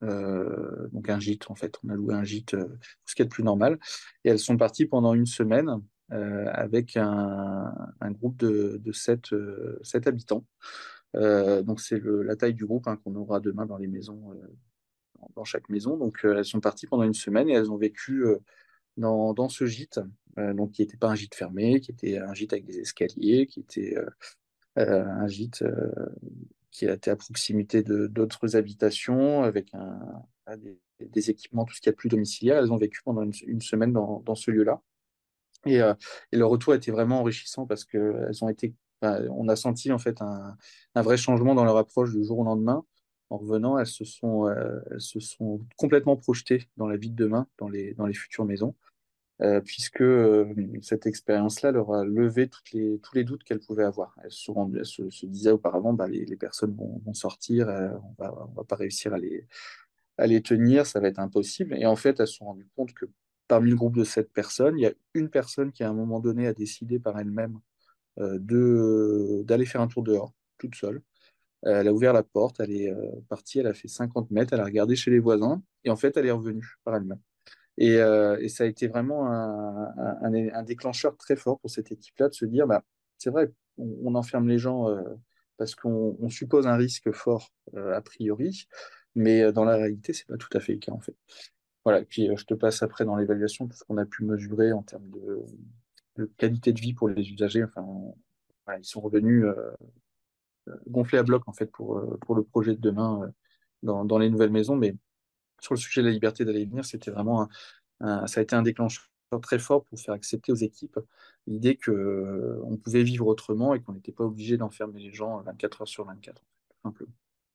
euh, donc un gîte en fait. On a loué un gîte, euh, ce qui est le plus normal. Et elles sont parties pendant une semaine euh, avec un, un groupe de, de sept, euh, sept habitants. Euh, donc c'est le- la taille du groupe hein, qu'on aura demain dans les maisons, euh, dans chaque maison. Donc euh, elles sont parties pendant une semaine et elles ont vécu euh, dans, dans ce gîte, euh, donc qui n'était pas un gîte fermé, qui était un gîte avec des escaliers, qui était euh, euh, un gîte euh, qui était à proximité de d'autres habitations, avec un, un des, des équipements, tout ce qu'il y a de plus domiciliaire. Elles ont vécu pendant une, une semaine dans, dans ce lieu-là. Et, euh, et le retour était vraiment enrichissant parce que elles ont été, enfin, on a senti en fait un, un vrai changement dans leur approche du jour au lendemain. En revenant, elles se sont, euh, elles se sont complètement projetées dans la vie de demain, dans les, dans les futures maisons euh, puisque euh, cette expérience-là leur a levé toutes les, tous les doutes qu'elles pouvaient avoir. Elles se, rendaient- elles se, se disaient auparavant, bah, les, les personnes vont, vont sortir, euh, on va, on va pas réussir à les, à les tenir, ça va être impossible. Et en fait, elles se sont rendues compte que parmi le groupe de sept personnes, il y a une personne qui, à un moment donné, a décidé par elle-même euh, de, d'aller faire un tour dehors, toute seule. Euh, Elle a ouvert la porte, elle est euh, partie, elle a fait cinquante mètres, elle a regardé chez les voisins, et en fait, elle est revenue par elle-même. Et, euh, et ça a été vraiment un, un- un déclencheur très fort pour cette équipe-là de se dire, bah, c'est vrai, on, on enferme les gens euh, parce qu'on on suppose un risque fort euh, a priori, mais euh, dans la réalité, c'est pas tout à fait le cas en fait. Voilà, et puis euh, je te passe après dans l'évaluation tout ce qu'on a pu mesurer en termes de, de qualité de vie pour les usagers. Enfin, voilà, ils sont revenus euh, gonflés à bloc en fait pour, euh, pour le projet de demain euh, dans, dans les nouvelles maisons, mais sur le sujet de la liberté d'aller et venir, c'était vraiment un, un- ça a été un déclencheur très fort pour faire accepter aux équipes l'idée que euh, on pouvait vivre autrement et qu'on n'était pas obligé d'enfermer les gens vingt-quatre heures sur vingt-quatre, tout simplement.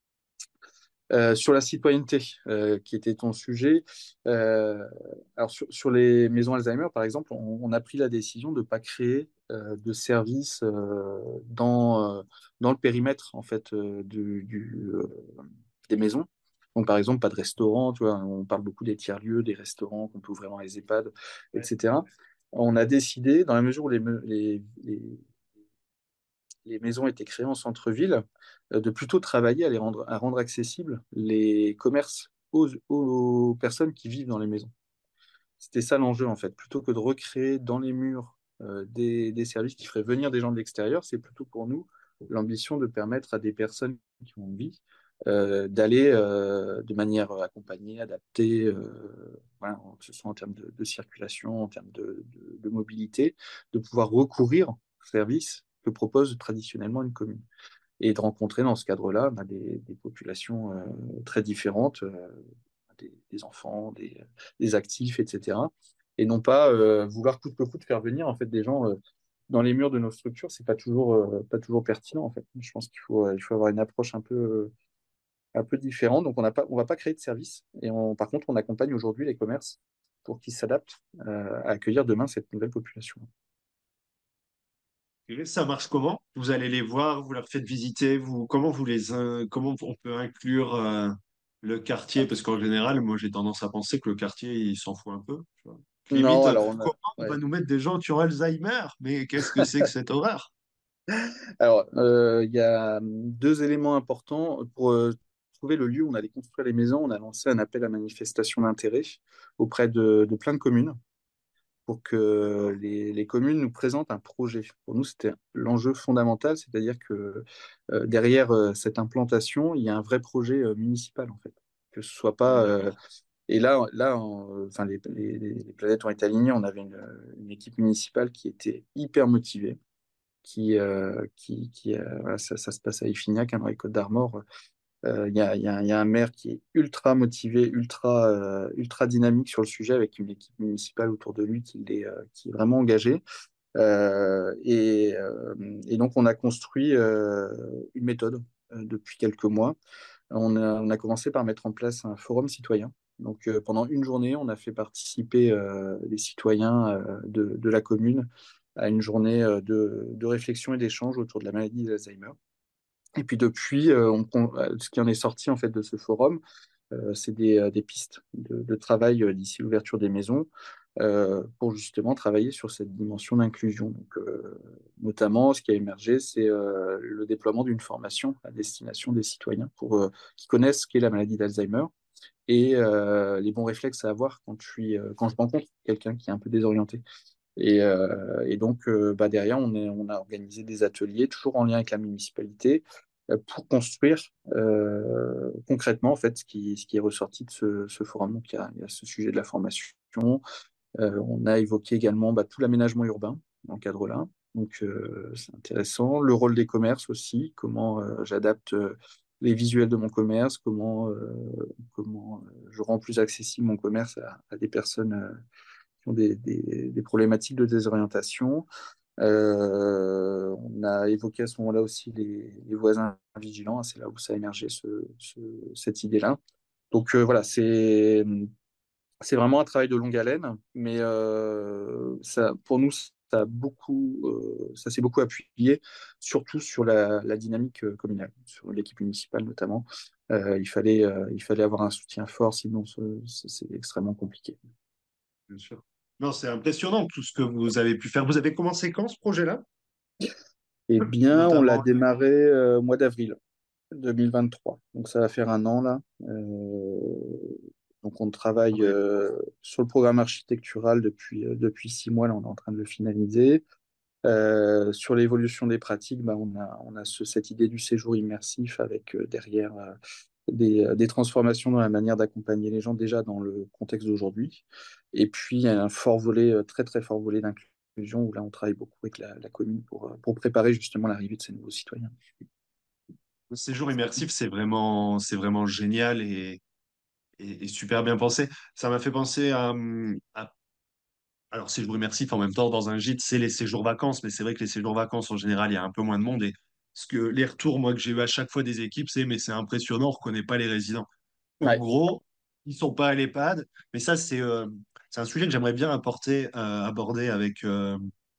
Euh, sur la citoyenneté, euh, qui était ton sujet, euh, alors sur, sur les maisons Alzheimer, par exemple, on, on a pris la décision de ne pas créer euh, de services euh, dans, euh, dans le périmètre en fait euh, du, du, euh, des maisons. Donc, par exemple, pas de restaurant, tu vois, on parle beaucoup des tiers-lieux, des restaurants qu'on peut ouvrir dans les EHPAD, et cetera. On a décidé, dans la mesure où les, me- les, les, les maisons étaient créées en centre-ville, euh, de plutôt travailler à, les rendre, à rendre accessibles les commerces aux, aux personnes qui vivent dans les maisons. C'était ça l'enjeu, en fait. Plutôt que de recréer dans les murs euh, des, des services qui feraient venir des gens de l'extérieur, c'est plutôt pour nous l'ambition de permettre à des personnes qui ont envie euh, d'aller euh, de manière accompagnée, adaptée, euh, voilà, que ce soit en termes de, de circulation, en termes de, de- de mobilité, de pouvoir recourir aux services que propose traditionnellement une commune et de rencontrer dans ce cadre-là bah, des, des populations euh, très différentes, euh, des, des enfants, des, des actifs, et cetera. Et non pas euh, vouloir coûte que coûte faire venir en fait des gens euh, dans les murs de nos structures, c'est pas toujours euh, pas toujours pertinent en fait. Je pense qu'il faut euh, il faut avoir une approche un peu euh, un peu différente. Donc on n'a pas on va pas créer de service et on, par contre on accompagne aujourd'hui les commerces pour qu'ils s'adaptent euh, à accueillir demain cette nouvelle population. Et ça marche comment? Vous allez les voir, vous leur faites visiter, vous, comment vous les, in- comment on peut inclure euh, le quartier? Parce qu'en général, moi j'ai tendance à penser que le quartier il s'en fout un peu. Tu vois. Non, Limite, euh, alors on a, comment on va ouais. nous mettre des gens qui ont Alzheimer? Mais qu'est-ce que c'est que cette horreur? Alors, euh, il y a deux éléments importants. Pour euh, trouver le lieu où on allait construire les maisons, on a lancé un appel à manifestation d'intérêt auprès de, de plein de communes pour que les, les communes nous présentent un projet. Pour nous, c'était l'enjeu fondamental, c'est-à-dire que euh, derrière euh, cette implantation, il y a un vrai projet euh, municipal, en fait. Que ce soit Ah, pas... euh, d'accord. et là, là en- enfin, les, les- les planètes ont été alignées. On avait une, une équipe municipale qui était hyper motivée qui, euh, qui, qui euh, voilà, ça, ça se passe à Effignac, hein, dans les Côtes d'Armor. Euh, Il y a, il y a- il y a un maire qui est ultra motivé, ultra, euh, ultra dynamique sur le sujet, avec une équipe municipale autour de lui qui est, euh, qui est vraiment engagée. Euh, et, euh, et donc, on a construit euh, une méthode euh, depuis quelques mois. On a, on a commencé par mettre en place un forum citoyen. Donc, euh, pendant une journée, on a fait participer euh, les citoyens euh, de, de la commune à une journée euh, de, de réflexion et d'échange autour de la maladie d'Alzheimer. Et puis depuis, euh, on- on- euh, ce qui en est sorti en fait de ce forum, euh, c'est des, euh, des pistes de, de travail euh, d'ici l'ouverture des maisons euh, pour justement travailler sur cette dimension d'inclusion. Donc, euh, notamment, ce qui a émergé, c'est euh, le déploiement d'une formation à destination des citoyens pour euh, qu'ils connaissent ce qu'est la maladie d'Alzheimer et euh, les bons réflexes à avoir quand je suis, euh, quand je rencontre quelqu'un qui est un peu désorienté. Et, euh, et donc, euh, bah, derrière, on, est, on a organisé des ateliers, toujours en lien avec la municipalité, euh, pour construire euh, concrètement en fait, ce qui, ce qui est ressorti de ce, ce forum. Donc, il y a, il y a ce sujet de la formation. Euh, on a évoqué également bah, tout l'aménagement urbain dans le cadre-là. Donc, euh, c'est intéressant. Le rôle des commerces aussi, comment euh, j'adapte euh, les visuels de mon commerce, comment, euh, comment euh, je rends plus accessible mon commerce à, à des personnes euh, qui ont des, des- des problématiques de désorientation. Euh, on a évoqué à ce moment-là aussi les, les voisins vigilants, hein, c'est là où ça a émergé ce- ce- cette idée-là. Donc euh, voilà, c'est c'est vraiment un travail de longue haleine, mais euh, ça, pour nous, ça a beaucoup, euh, ça s'est beaucoup appuyé, surtout sur la, la dynamique euh, communale, sur l'équipe municipale notamment. Euh, il fallait, euh, il fallait avoir un soutien fort, sinon ce- ce- c'est extrêmement compliqué. Bien sûr. Non, c'est impressionnant tout ce que vous avez pu faire. Vous avez commencé quand ce projet-là? Eh bien, on l'a Notamment. démarré euh, au mois d'avril deux mille vingt-trois. Donc ça va faire un an là. Euh, donc on Ah travaille ouais. euh, sur le programme architectural depuis, euh, depuis six mois. Là, on est en train de le finaliser. Euh, sur l'évolution des pratiques, bah, on a, on a ce- cette idée du séjour immersif avec euh, derrière euh, des, euh, des transformations dans la manière d'accompagner les gens déjà dans le contexte d'aujourd'hui. Et puis un fort volet, euh, très très fort volet d'inclusion où là on travaille beaucoup avec la, la commune pour, euh, pour préparer justement l'arrivée de ces nouveaux citoyens. Le séjour immersif, c'est vraiment, c'est vraiment génial et, et- et super bien pensé. Ça m'a fait penser à, hum, à- alors séjour immersif en même temps dans un gîte, c'est les séjours vacances, mais c'est vrai que les séjours vacances en général, il y a un peu moins de monde et ce que les retours moi que j'ai eu à chaque fois des équipes, c'est mais c'est impressionnant, on reconnaît pas les résidents. En Ouais. gros, ils sont pas à l'EHPAD, mais ça c'est euh, c'est un sujet que j'aimerais bien apporter, euh, aborder avec euh,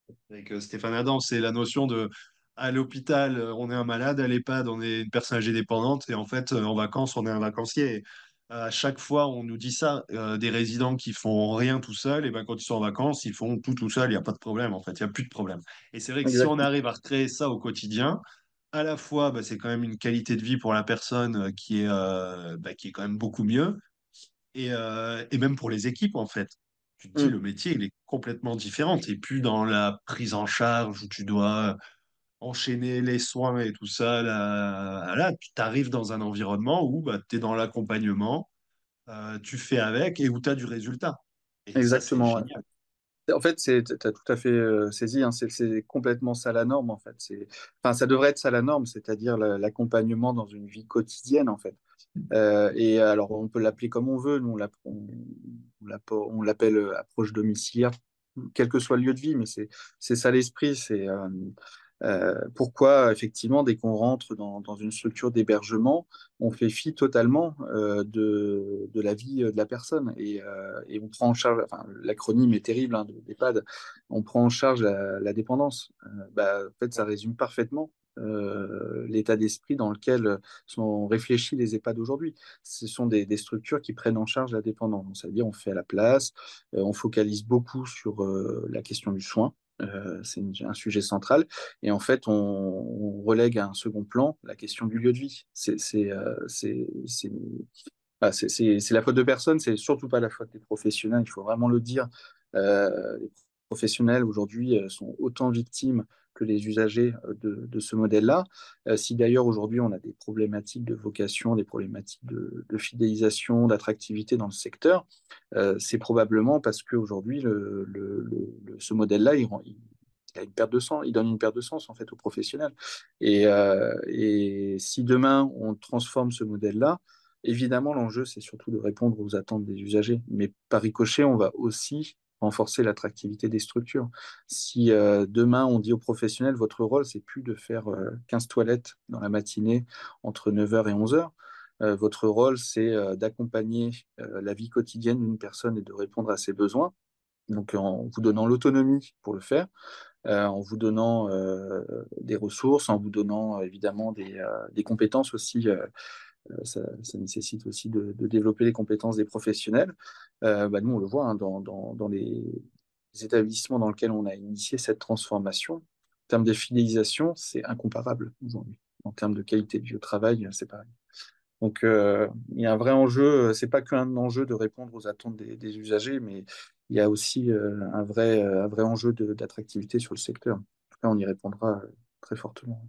avec euh, Stéphane Adam, c'est la notion de à l'hôpital, euh, on est un malade, à l'EHPAD, on est une personne âgée dépendante, et en fait, euh, en vacances, on est un vacancier. Et à chaque fois, on nous dit ça, euh, des résidents qui font rien tout seuls, et ben quand ils sont en vacances, ils font tout tout seuls, il n'y a pas de problème, en fait, il n'y a plus de problème. Et c'est vrai que si on Exactement. arrive à recréer ça au quotidien, à la fois, bah, c'est quand même une qualité de vie pour la personne euh, qui est, euh, bah, qui est quand même beaucoup mieux, et, euh, et même pour les équipes, en fait. Tu te dis, Mm. le métier, il est complètement différent. Tu n'es plus dans la prise en charge où tu dois enchaîner les soins et tout ça. Là, là tu arrives dans un environnement où bah, tu es dans l'accompagnement, euh, tu fais avec et où tu as du résultat. Et ça, c'est Exactement, ouais. génial. En fait, c'est, tu as tout à fait euh, saisi, hein, c'est c'est complètement ça la norme, en fait. C'est, enfin, ça devrait être ça la norme, c'est-à-dire la- l'accompagnement dans une vie quotidienne, en fait. Euh, et alors, on peut l'appeler comme on veut, nous, on l'app- on- on l'app- on l'appelle euh, approche domiciliaire, quel que soit le lieu de vie, mais c'est c'est ça l'esprit, c'est euh, euh, pourquoi, effectivement, dès qu'on rentre dans, dans une structure d'hébergement, on fait fi totalement euh, de, de la vie euh, de la personne et, euh, et on prend en charge, enfin, l'acronyme est terrible hein, de l'EHPAD, on prend en charge la, la dépendance. Euh, bah, en fait, ça résume parfaitement euh, l'état d'esprit dans lequel sont réfléchis les EHPAD aujourd'hui. Ce sont des, des structures qui prennent en charge la dépendance. Donc, c'est-à-dire on fait à la place, euh, on focalise beaucoup sur euh, la question du soin. Euh, c'est une- un sujet central. Et en fait, on, on relègue à un second plan la question du lieu de vie. C'est c'est, euh, c'est- c'est- ah, c'est- c'est- c'est la faute de personne, c'est surtout pas la faute des professionnels, il faut vraiment le dire. Euh, les professionnels aujourd'hui euh, sont autant victimes que les usagers euh, de, de ce modèle-là. Euh, si d'ailleurs aujourd'hui on a des problématiques de vocation, des problématiques de, de fidélisation, d'attractivité dans le secteur, euh, c'est probablement parce qu'aujourd'hui le, le, le- le- ce modèle-là, il, rend- il- il a une perte de sens, il donne une perte de sens en fait aux professionnels. Et, euh, et si demain on transforme ce modèle-là, évidemment, l'enjeu, c'est surtout de répondre aux attentes des usagers, mais par ricochet, on va aussi renforcer l'attractivité des structures. Si euh, demain, on dit aux professionnels, votre rôle, c'est plus de faire euh, quinze toilettes dans la matinée entre neuf heures et onze heures, euh, votre rôle, c'est euh, d'accompagner euh, la vie quotidienne d'une personne et de répondre à ses besoins, donc en vous donnant l'autonomie pour le faire, euh, en vous donnant euh, des ressources, en vous donnant euh, évidemment des, euh, des compétences aussi euh, euh, ça, ça nécessite aussi de, de développer les compétences des professionnels. Euh, bah, nous, on le voit hein, dans, dans, dans les établissements dans lesquels on a initié cette transformation. En termes de fidélisation, c'est incomparable aujourd'hui. En termes de qualité de vie au travail, c'est pareil. Donc, euh, il y a un vrai enjeu. C'est pas qu'un enjeu de répondre aux attentes des, des usagers, mais il y a aussi euh, un vrai, euh, un vrai enjeu de- d'attractivité sur le secteur. En tout cas, on y répondra euh, très fortement.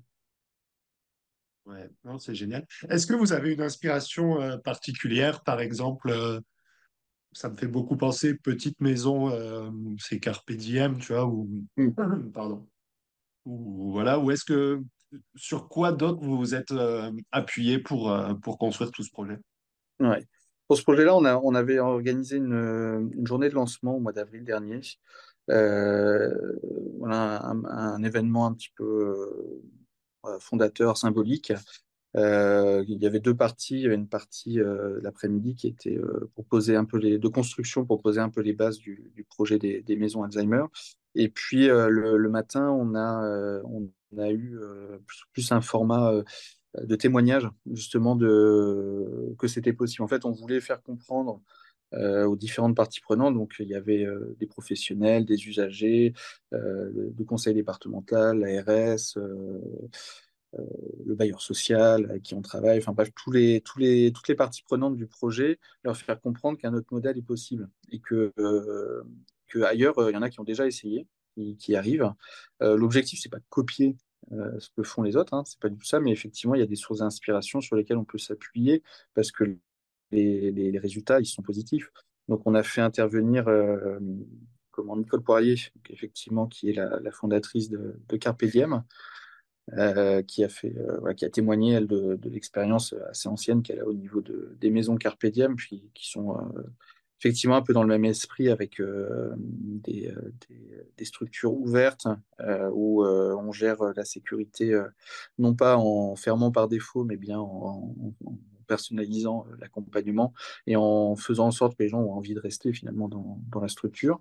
Ouais, non, c'est génial. Est-ce que vous avez une inspiration euh, particulière, par exemple, euh, ça me fait beaucoup penser petite maison, euh, c'est Carpe Diem, tu vois, ou Mm. pardon, ou voilà, ou est-ce que sur quoi d'autre vous vous êtes euh, appuyé pour euh, pour construire tout ce projet? Ouais. Pour ce projet-là, on a, on avait organisé une, une journée de lancement au mois d'avril dernier. Euh, voilà, un, un événement un petit peu euh, fondateur, symbolique. Euh, il y avait deux parties. Il y avait une partie euh, l'après-midi qui était euh, pour poser un peu les, de construction, pour poser un peu les bases du, du projet des, des maisons Alzheimer. Et puis euh, le, le matin, on a, euh, on a eu euh, plus, plus un format euh, de témoignage justement de que c'était possible. En fait, on voulait faire comprendre euh, aux différentes parties prenantes. Donc, il y avait euh, des professionnels, des usagers, euh, le, le conseil départemental, l'A R S, euh, euh, le bailleur social avec qui on travaille, enfin bref, tous les, tous les, toutes les parties prenantes du projet, leur faire comprendre qu'un autre modèle est possible et que, euh, que ailleurs, euh, il y en a qui ont déjà essayé, qui, qui arrivent. Euh, l'objectif, c'est pas de copier euh, ce que font les autres, hein, c'est pas du tout ça, mais effectivement, il y a des sources d'inspiration sur lesquelles on peut s'appuyer parce que les, les, les résultats, ils sont positifs. Donc, on a fait intervenir euh, comment, Nicole Poirier, effectivement, qui est la, la fondatrice de, de Carpe Diem, euh, qui a fait, euh, voilà, qui a témoigné elle de, de l'expérience assez ancienne qu'elle a au niveau de, des maisons Carpe Diem, puis qui sont euh, effectivement un peu dans le même esprit avec euh, des, euh, des, des structures ouvertes euh, où euh, on gère la sécurité euh, non pas en fermant par défaut, mais bien en, en- en personnalisant euh, l'accompagnement et en faisant en sorte que les gens ont envie de rester finalement dans, dans la structure.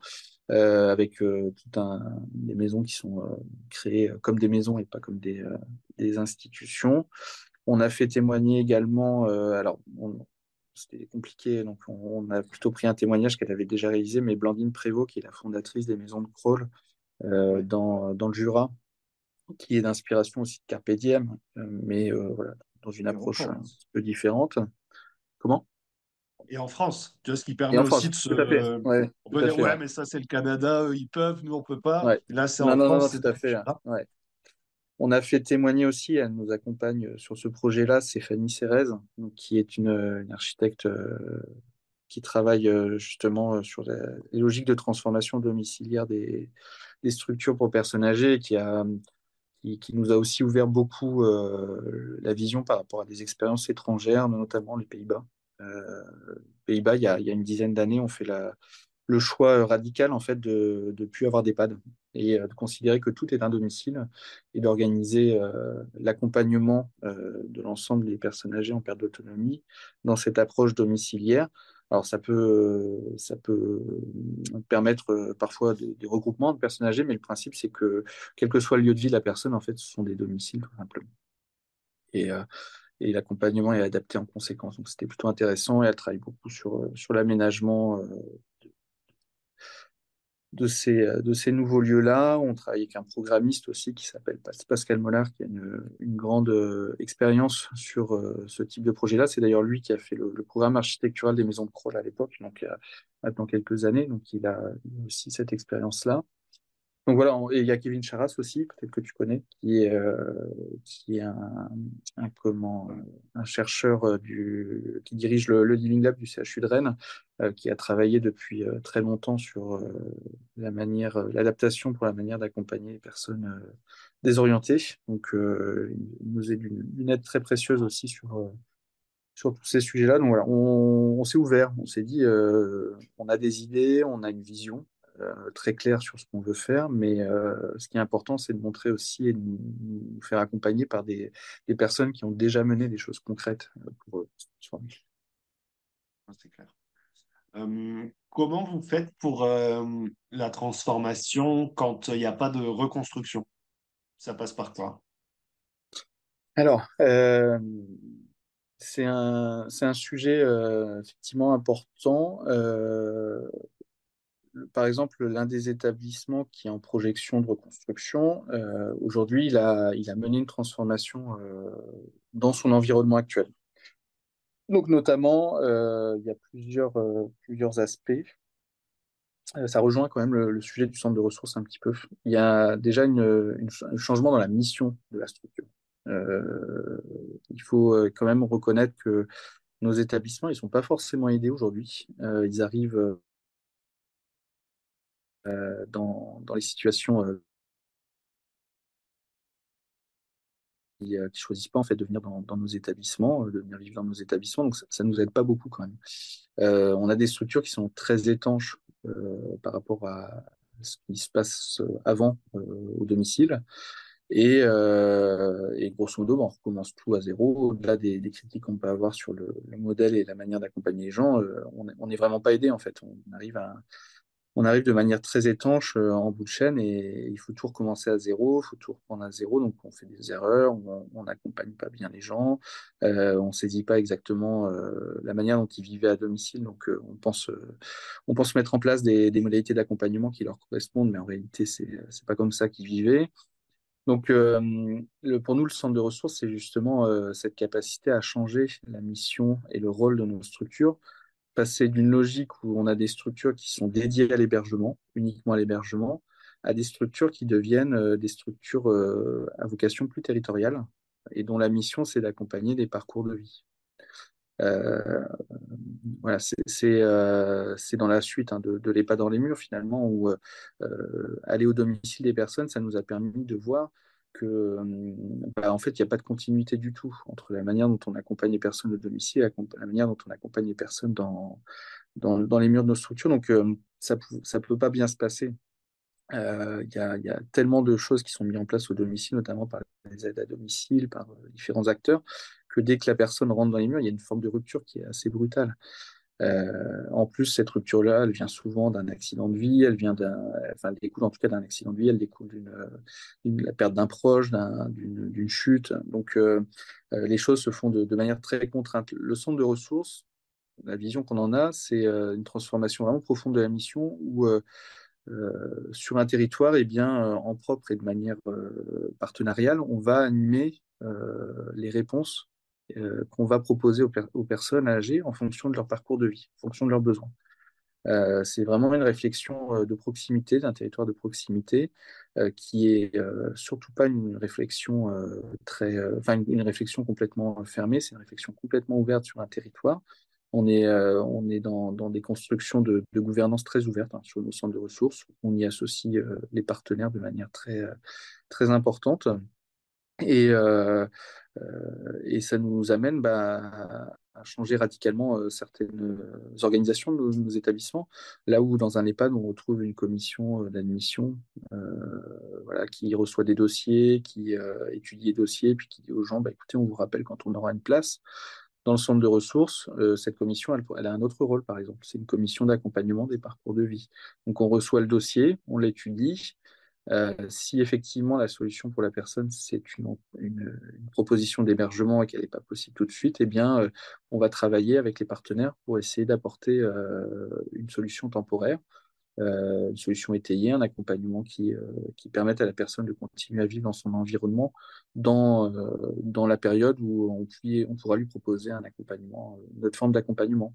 euh, avec euh, tout un des maisons qui sont euh, créées comme des maisons et pas comme des, euh, des institutions. On a fait témoigner également, euh, alors on- c'était compliqué, donc on, on a plutôt pris un témoignage qu'elle avait déjà réalisé, mais Blandine Prévost, qui est la fondatrice des maisons de Crawl euh, Ouais. dans, dans le Jura, qui est d'inspiration aussi de Carpe Diem, euh, mais euh, voilà, dans une Et en approche un France. petit peu différente. Comment? Et en France, tu vois, ce qui Et permet en aussi France, de se. tout à fait. Ouais, On tout peut à dire, fait, ouais, ouais. mais ça, c'est le Canada, eux, ils peuvent, nous, on peut pas. Ouais. Là, c'est Non, en non, non, France, non, c'est tout dans à le fait. Jura. Ouais. On a fait témoigner aussi, elle nous accompagne sur ce projet-là, c'est Fanny Cérez, donc, qui est une, une architecte euh, qui travaille euh, justement euh, sur la- les logiques de transformation domiciliaire des, des structures pour personnes âgées, et qui a, qui, qui nous a aussi ouvert beaucoup euh, la vision par rapport à des expériences étrangères, notamment les Pays-Bas. Euh, Pays-Bas, il y a, il y a une dizaine d'années, on fait la, le choix radical en fait de ne plus avoir d'EHPAD et euh, de considérer que tout est un domicile et d'organiser euh, l'accompagnement euh, de l'ensemble des personnes âgées en perte d'autonomie dans cette approche domiciliaire. Alors ça peut, ça peut permettre euh, parfois des, des regroupements de personnes âgées, mais le principe c'est que quel que soit le lieu de vie de la personne, en fait, ce sont des domiciles tout simplement. Et, euh, et l'accompagnement est adapté en conséquence. Donc c'était plutôt intéressant et elle travaille beaucoup sur, euh, sur l'aménagement euh, de ces, de ces nouveaux lieux-là. On travaille avec un programmiste aussi qui s'appelle Pascal Mollard, qui a une, une grande euh, expérience sur euh, ce type de projet-là. C'est d'ailleurs lui qui a fait le, le programme architectural des maisons de Crolles à l'époque, donc il y a maintenant quelques années. Donc il a, il a aussi cette expérience-là. Donc voilà, on- et il y a Kevin Charras aussi, peut-être que tu connais, qui est, euh, qui est un, un, comment, Ouais. un chercheur euh, du, qui dirige le, le Living Lab du C H U de Rennes, euh, qui a travaillé depuis euh, très longtemps sur euh, la manière, euh, l'adaptation pour la manière d'accompagner les personnes euh, désorientées. Donc, euh, il nous est d'une d'une aide très précieuse aussi sur, euh, sur tous ces sujets-là. Donc voilà, on, on s'est ouvert, on s'est dit, euh, on a des idées, on a une vision euh, très claire sur ce qu'on veut faire, mais euh, ce qui est important, c'est de montrer aussi et de nous, nous faire accompagner par des, des personnes qui ont déjà mené des choses concrètes euh, pour eux. C'est clair. Euh, comment vous faites pour euh, la transformation quand il n'y a pas de reconstruction? Ça passe par quoi? Alors, euh, c'est un, c'est un sujet euh, effectivement important. Euh, par exemple, l'un des établissements qui est en projection de reconstruction, euh, aujourd'hui, il a, il a mené une transformation euh, dans son environnement actuel. Donc, notamment, euh, il y a plusieurs, euh, plusieurs aspects. Euh, ça rejoint quand même le, le sujet du centre de ressources un petit peu. Il y a déjà une, une- un changement dans la mission de la structure. Euh, il faut euh, quand même reconnaître que nos établissements, ils sont pas forcément aidés aujourd'hui. Euh, ils arrivent euh, dans, dans les situations euh, qui, euh, qui choisissent pas en fait de venir dans, dans nos établissements, euh, de venir vivre dans nos établissements. Donc ça, ça nous aide pas beaucoup quand même. Euh, on a des structures qui sont très étanches euh, par rapport à ce qui se passe avant euh, au domicile. Et, euh, et grosso modo, bah, on recommence tout à zéro. Au-delà des, des critiques qu'on peut avoir sur le, le modèle et la manière d'accompagner les gens, euh, on n'est on est vraiment pas aidé en fait. On arrive à, on arrive de manière très étanche euh, en bout de chaîne et il faut tout recommencer à zéro, il faut tout reprendre à zéro. Donc on fait des erreurs, on n'accompagne pas bien les gens, euh, on saisit pas exactement euh, la manière dont ils vivaient à domicile. Donc euh, on pense, euh, on pense mettre en place des, des modalités d'accompagnement qui leur correspondent, mais en réalité c'est c'est pas comme ça qu'ils vivaient. Donc, euh, le- pour nous, le centre de ressources, c'est justement euh, cette capacité à changer la mission et le rôle de nos structures, passer d'une logique où on a des structures qui sont dédiées à l'hébergement, uniquement à l'hébergement, à des structures qui deviennent euh, des structures euh, à vocation plus territoriale et dont la mission, c'est d'accompagner des parcours de vie. Euh, voilà, c'est c'est, euh, c'est dans la suite hein, de, de l'E P A dans les murs, finalement, où euh, euh, aller au domicile des personnes, ça nous a permis de voir que, euh, bah, en fait, il n'y a pas de continuité du tout entre la manière dont on accompagne les personnes au domicile et la, la manière dont on accompagne les personnes dans, dans, dans les murs de nos structures. Donc, euh, ça ne peut pas bien se passer. Euh, Il y a, il y a tellement de choses qui sont mises en place au domicile, notamment par les aides à domicile, par euh, différents acteurs, que dès que la personne rentre dans les murs, il y a une forme de rupture qui est assez brutale. Euh, en plus, cette rupture-là, elle vient souvent d'un accident de vie, elle vient d'un, enfin, elle découle en tout cas d'un accident de vie, elle découle d'une, d'une- la perte d'un proche, d'un- d'une, d'une chute. Donc, euh, euh, les choses se font de, de manière très contrainte. Le centre de ressources, la vision qu'on en a, c'est euh, une transformation vraiment profonde de la mission où euh, euh, sur un territoire, eh bien, euh, en propre et de manière euh, partenariale, on va animer euh, les réponses euh, qu'on va proposer aux, per- aux personnes âgées en fonction de leur parcours de vie, en fonction de leurs besoins. Euh, c'est vraiment une réflexion euh, de proximité, d'un territoire de proximité, euh, qui est euh, surtout pas une réflexion euh, très, euh, enfin une, une réflexion complètement fermée, c'est une réflexion complètement ouverte sur un territoire. On est, euh, on est dans, dans des constructions de, de gouvernance très ouvertes hein, sur nos centres de ressources. On y associe euh, les partenaires de manière très, euh, très importante. Et, euh, euh, et ça nous amène bah, à à changer radicalement euh, certaines euh, organisations de nos, nos établissements. Là où dans un EHPAD, on retrouve une commission euh, d'admission euh, voilà, qui reçoit des dossiers, qui euh, étudie les dossiers, puis qui dit aux gens, bah, écoutez, on vous rappelle quand on aura une place. Dans le centre de ressources, euh, cette commission, elle, elle a un autre rôle, par exemple. C'est une commission d'accompagnement des parcours de vie. Donc on reçoit le dossier, on l'étudie, euh, si effectivement la solution pour la personne, c'est une, une, une proposition d'hébergement et qu'elle n'est pas possible tout de suite, eh bien, euh, on va travailler avec les partenaires pour essayer d'apporter euh, une solution temporaire, euh, une solution étayée, un accompagnement qui, euh, qui permette à la personne de continuer à vivre dans son environnement dans, euh, dans la période où on, puis, on pourra lui proposer un accompagnement, une autre forme d'accompagnement.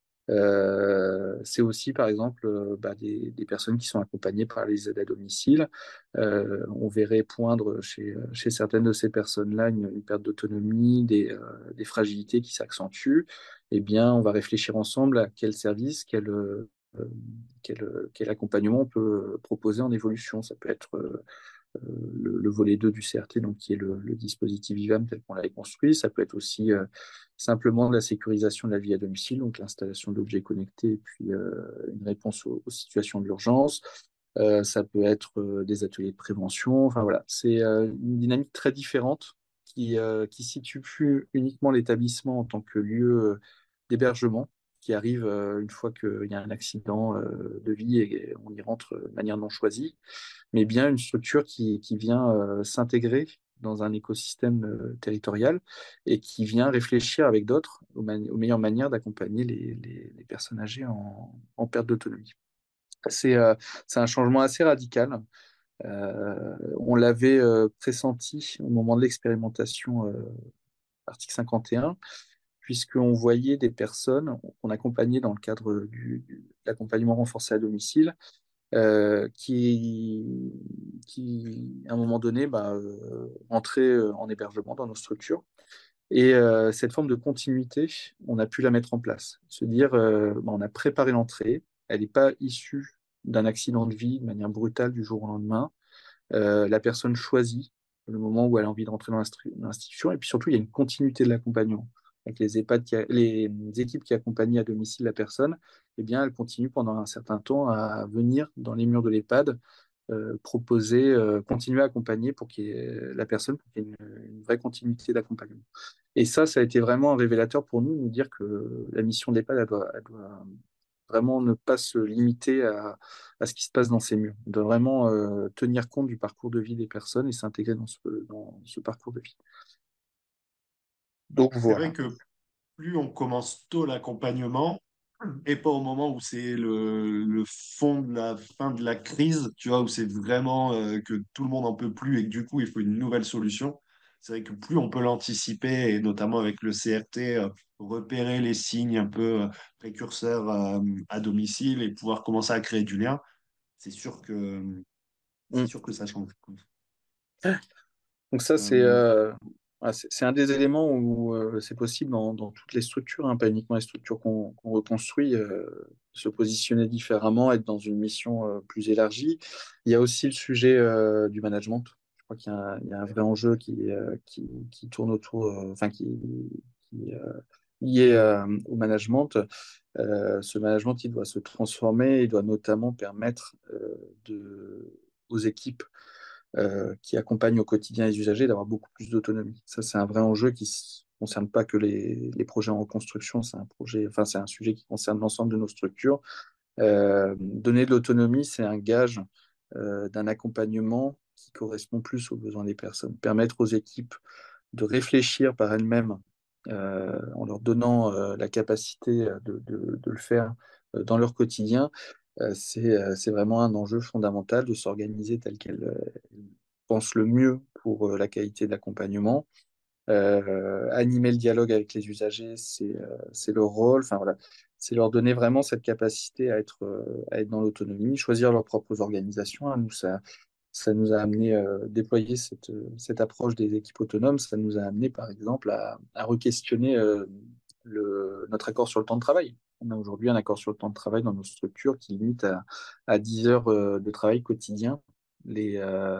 Euh, c'est aussi, par exemple, euh, bah, des, des personnes qui sont accompagnées par les aides à domicile. Euh, on verrait poindre chez, chez certaines de ces personnes-là une, une perte d'autonomie, des, euh, des fragilités qui s'accentuent. Eh bien, on va réfléchir ensemble à quel service, quel, euh, quel, quel accompagnement on peut proposer en évolution. Ça peut être euh, le, le volet deux du C R T, donc qui est le, le dispositif Vivam tel qu'on l'avait construit. Ça peut être aussi euh, simplement de la sécurisation de la vie à domicile, donc l'installation d'objets connectés et puis euh, une réponse aux, aux situations d'urgence. Euh, ça peut être euh, des ateliers de prévention. Enfin voilà, c'est euh, une dynamique très différente qui, euh, qui situe plus uniquement l'établissement en tant que lieu euh, d'hébergement, qui arrive euh, une fois qu'il y a un accident euh, de vie et, et on y rentre de manière non choisie, mais bien une structure qui, qui vient euh, s'intégrer dans un écosystème euh, territorial et qui vient réfléchir avec d'autres aux, mani- aux meilleures manières d'accompagner les, les- les personnes âgées en, en perte d'autonomie. C'est euh, c'est un changement assez radical. Euh, on l'avait euh, pressenti au moment de l'expérimentation euh, article cinquante et un, puisqu'on voyait des personnes qu'on accompagnait dans le cadre du, du- de l'accompagnement renforcé à domicile euh, qui, qui, à un moment donné, bah, euh, entraient euh, en hébergement dans nos structures. Et euh, cette forme de continuité, on a pu la mettre en place. Se dire, euh, bah, on a préparé l'entrée, elle n'est pas issue d'un accident de vie de manière brutale du jour au lendemain. Euh, la personne choisit le moment où elle a envie de rentrer dans l'institution, et puis surtout, il y a une continuité de l'accompagnement. Avec les EHPAD qui a- les équipes qui accompagnent à domicile la personne, eh bien, elles continuent pendant un certain temps à venir dans les murs de l'EHPAD, euh, proposer, euh, continuer à accompagner pour qu'il y ait la personne, pour qu'il y ait une, une vraie continuité d'accompagnement. Et ça, ça a été vraiment un révélateur pour nous, nous dire que la mission d'EHPAD, elle doit, elle doit vraiment ne pas se limiter à, à ce qui se passe dans ces murs, de vraiment euh, tenir compte du parcours de vie des personnes et s'intégrer dans ce, dans ce parcours de vie. Donc C'est vrai voilà. que plus on commence tôt l'accompagnement, et pas au moment où c'est le, le fond de la fin de la crise, tu vois, où c'est vraiment euh, que tout le monde en peut plus et que du coup, il faut une nouvelle solution. C'est vrai que plus on peut l'anticiper, et notamment avec le C R T, euh, repérer les signes un peu euh, précurseurs euh, à domicile et pouvoir commencer à créer du lien, c'est sûr que c'est Mm. sûr que ça change. Donc ça, c'est Euh, euh, ah, c'est c'est un des éléments où euh, c'est possible dans, dans toutes les structures, hein, pas uniquement les structures qu'on qu'on reconstruit, euh, se positionner différemment, être dans une mission euh, plus élargie. Il y a aussi le sujet euh, du management. Je crois qu'il y a un, il y a un vrai enjeu qui, euh, qui, qui tourne autour, euh, enfin qui, qui euh, lié euh, au management. Euh, ce management, il doit se transformer, il doit notamment permettre euh, de, aux équipes euh, qui accompagnent au quotidien les usagers d'avoir beaucoup plus d'autonomie. Ça, c'est un vrai enjeu qui, concerne pas que les, les projets en reconstruction, c'est un projet, enfin, c'est un sujet qui concerne l'ensemble de nos structures. Euh, donner de l'autonomie, c'est un gage euh, d'un accompagnement qui correspond plus aux besoins des personnes. Permettre aux équipes de réfléchir par elles-mêmes euh, en leur donnant euh, la capacité de, de, de le faire euh, dans leur quotidien, euh, c'est, euh, c'est vraiment un enjeu fondamental de s'organiser tel qu'elles euh, pensent le mieux pour euh, la qualité de l'accompagnement. Euh, animer le dialogue avec les usagers, c'est euh, c'est leur rôle. Enfin, voilà. C'est leur donner vraiment cette capacité à être, euh, à être dans l'autonomie, choisir leurs propres organisations. Hein. Nous, ça, ça nous a amené à déployer cette, cette approche des équipes autonomes. Ça nous a amené, par exemple, à, à re-questionner euh, le, notre accord sur le temps de travail. On a aujourd'hui un accord sur le temps de travail dans nos structures qui limite à, à dix heures euh, de travail quotidien les, euh,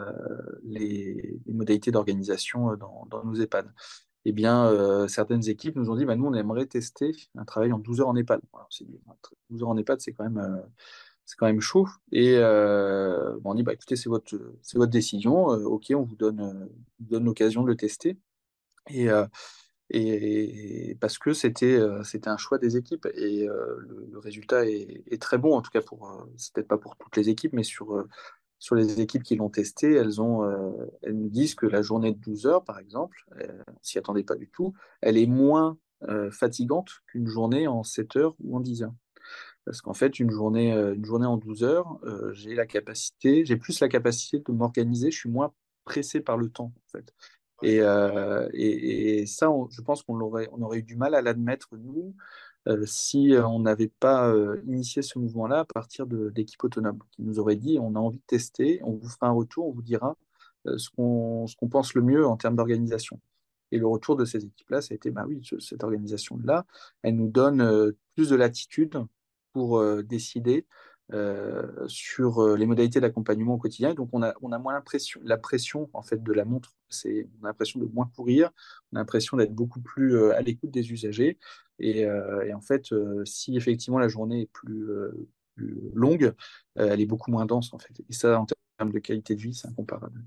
les, les modalités d'organisation euh, dans, dans nos EHPAD. Eh bien, euh, certaines équipes nous ont dit, bah, nous, on aimerait tester un travail en douze heures en EHPAD. Alors, on s'est dit, douze heures en EHPAD, c'est quand même, euh, c'est quand même chaud. Et euh, bon, on dit, bah, écoutez, c'est votre, c'est votre décision. Euh, OK, on vous donne, euh, on vous donne l'occasion de le tester. Et, euh, et, et parce que c'était euh, c'était un choix des équipes. Et euh, le, le résultat est, est très bon, en tout cas pour, euh, c'est peut-être pas pour toutes les équipes, mais sur, euh, sur les équipes qui l'ont testé, elles ont, euh, elles nous disent que la journée de douze heures, par exemple, euh, on s'y attendait pas du tout, elle est moins euh, fatigante qu'une journée en sept heures ou en dix heures. Parce qu'en fait, une journée, euh, une journée en douze heures, euh, j'ai la capacité, j'ai plus la capacité de m'organiser, je suis moins pressé par le temps, en fait. Et, euh, et, et ça, on- je pense qu'on l'aurait, on aurait eu du mal à l'admettre, nous, euh, si euh, on n'avait pas euh, initié ce mouvement-là à partir de d'équipes autonomes, qui nous auraient dit, on a envie de tester, on vous fera un retour, on vous dira euh, ce qu'on ce qu'on pense le mieux en termes d'organisation. Et le retour de ces équipes-là, ça a été, bah oui, ce- cette organisation-là, elle nous donne euh, plus de latitude pour euh, décider euh, sur euh, les modalités d'accompagnement au quotidien. Donc, on a, on a moins l'impression, la pression en fait de la montre. C'est, on a l'impression de moins courir, on a l'impression d'être beaucoup plus euh, à l'écoute des usagers. Et, euh, et en fait, euh, si effectivement la journée est plus, euh, plus longue, euh, elle est beaucoup moins dense en fait. Et ça, en termes de qualité de vie, c'est incomparable.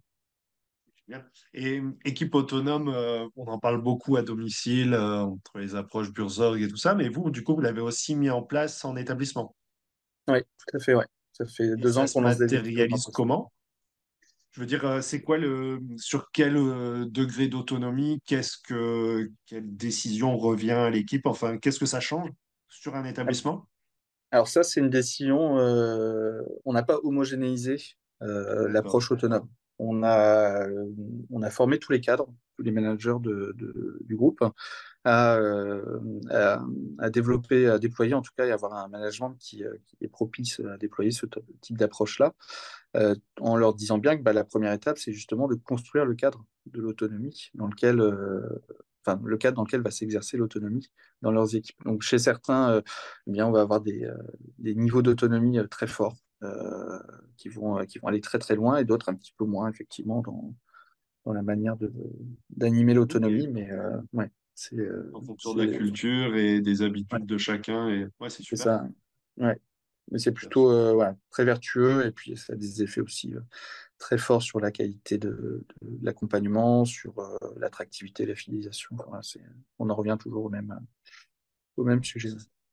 Bien. Et équipe autonome, euh, on en parle beaucoup à domicile, euh, entre les approches Burzorg et tout ça, mais vous, du coup, vous l'avez aussi mis en place en établissement. Oui, tout à fait, ouais. Ça fait Et deux ça ans se qu'on lance des matérialise expérimentations. comment? Je veux dire, euh, c'est quoi le, sur quel euh, degré d'autonomie, qu'est-ce que, quelle décision revient à l'équipe? Enfin, qu'est-ce que ça change sur un établissement? Alors ça, c'est une décision, euh, on n'a pas homogénéisé euh, D'accord. l'approche autonome. On a, euh, on a formé tous les cadres, tous les managers de, de- du groupe à, euh, à, à développer, à déployer en tout cas et avoir un management qui, euh, qui est propice à déployer ce t- type d'approche-là, euh, en leur disant bien que bah, la première étape, c'est justement de construire le cadre de l'autonomie dans lequel, euh, enfin, le cadre dans lequel va s'exercer l'autonomie dans leurs équipes. Donc, chez certains, euh, eh bien, on va avoir des, euh, des niveaux d'autonomie euh, très forts euh, qui vont, euh, qui vont aller très très loin et d'autres un petit peu moins, effectivement, dans, dans la manière de, d'animer Ok. l'autonomie. Mais euh, ouais, c'est, euh, En fonction de la c'est, culture et des ouais, habitudes de chacun. Et ouais, c'est c'est super. ça. Ouais. Mais c'est Super, plutôt super. euh, ouais, très vertueux et puis ça a des effets aussi euh, très forts sur la qualité de, de l'accompagnement, sur euh, l'attractivité, la fidélisation. Enfin, voilà, c'est, on en revient toujours au même, au même sujet.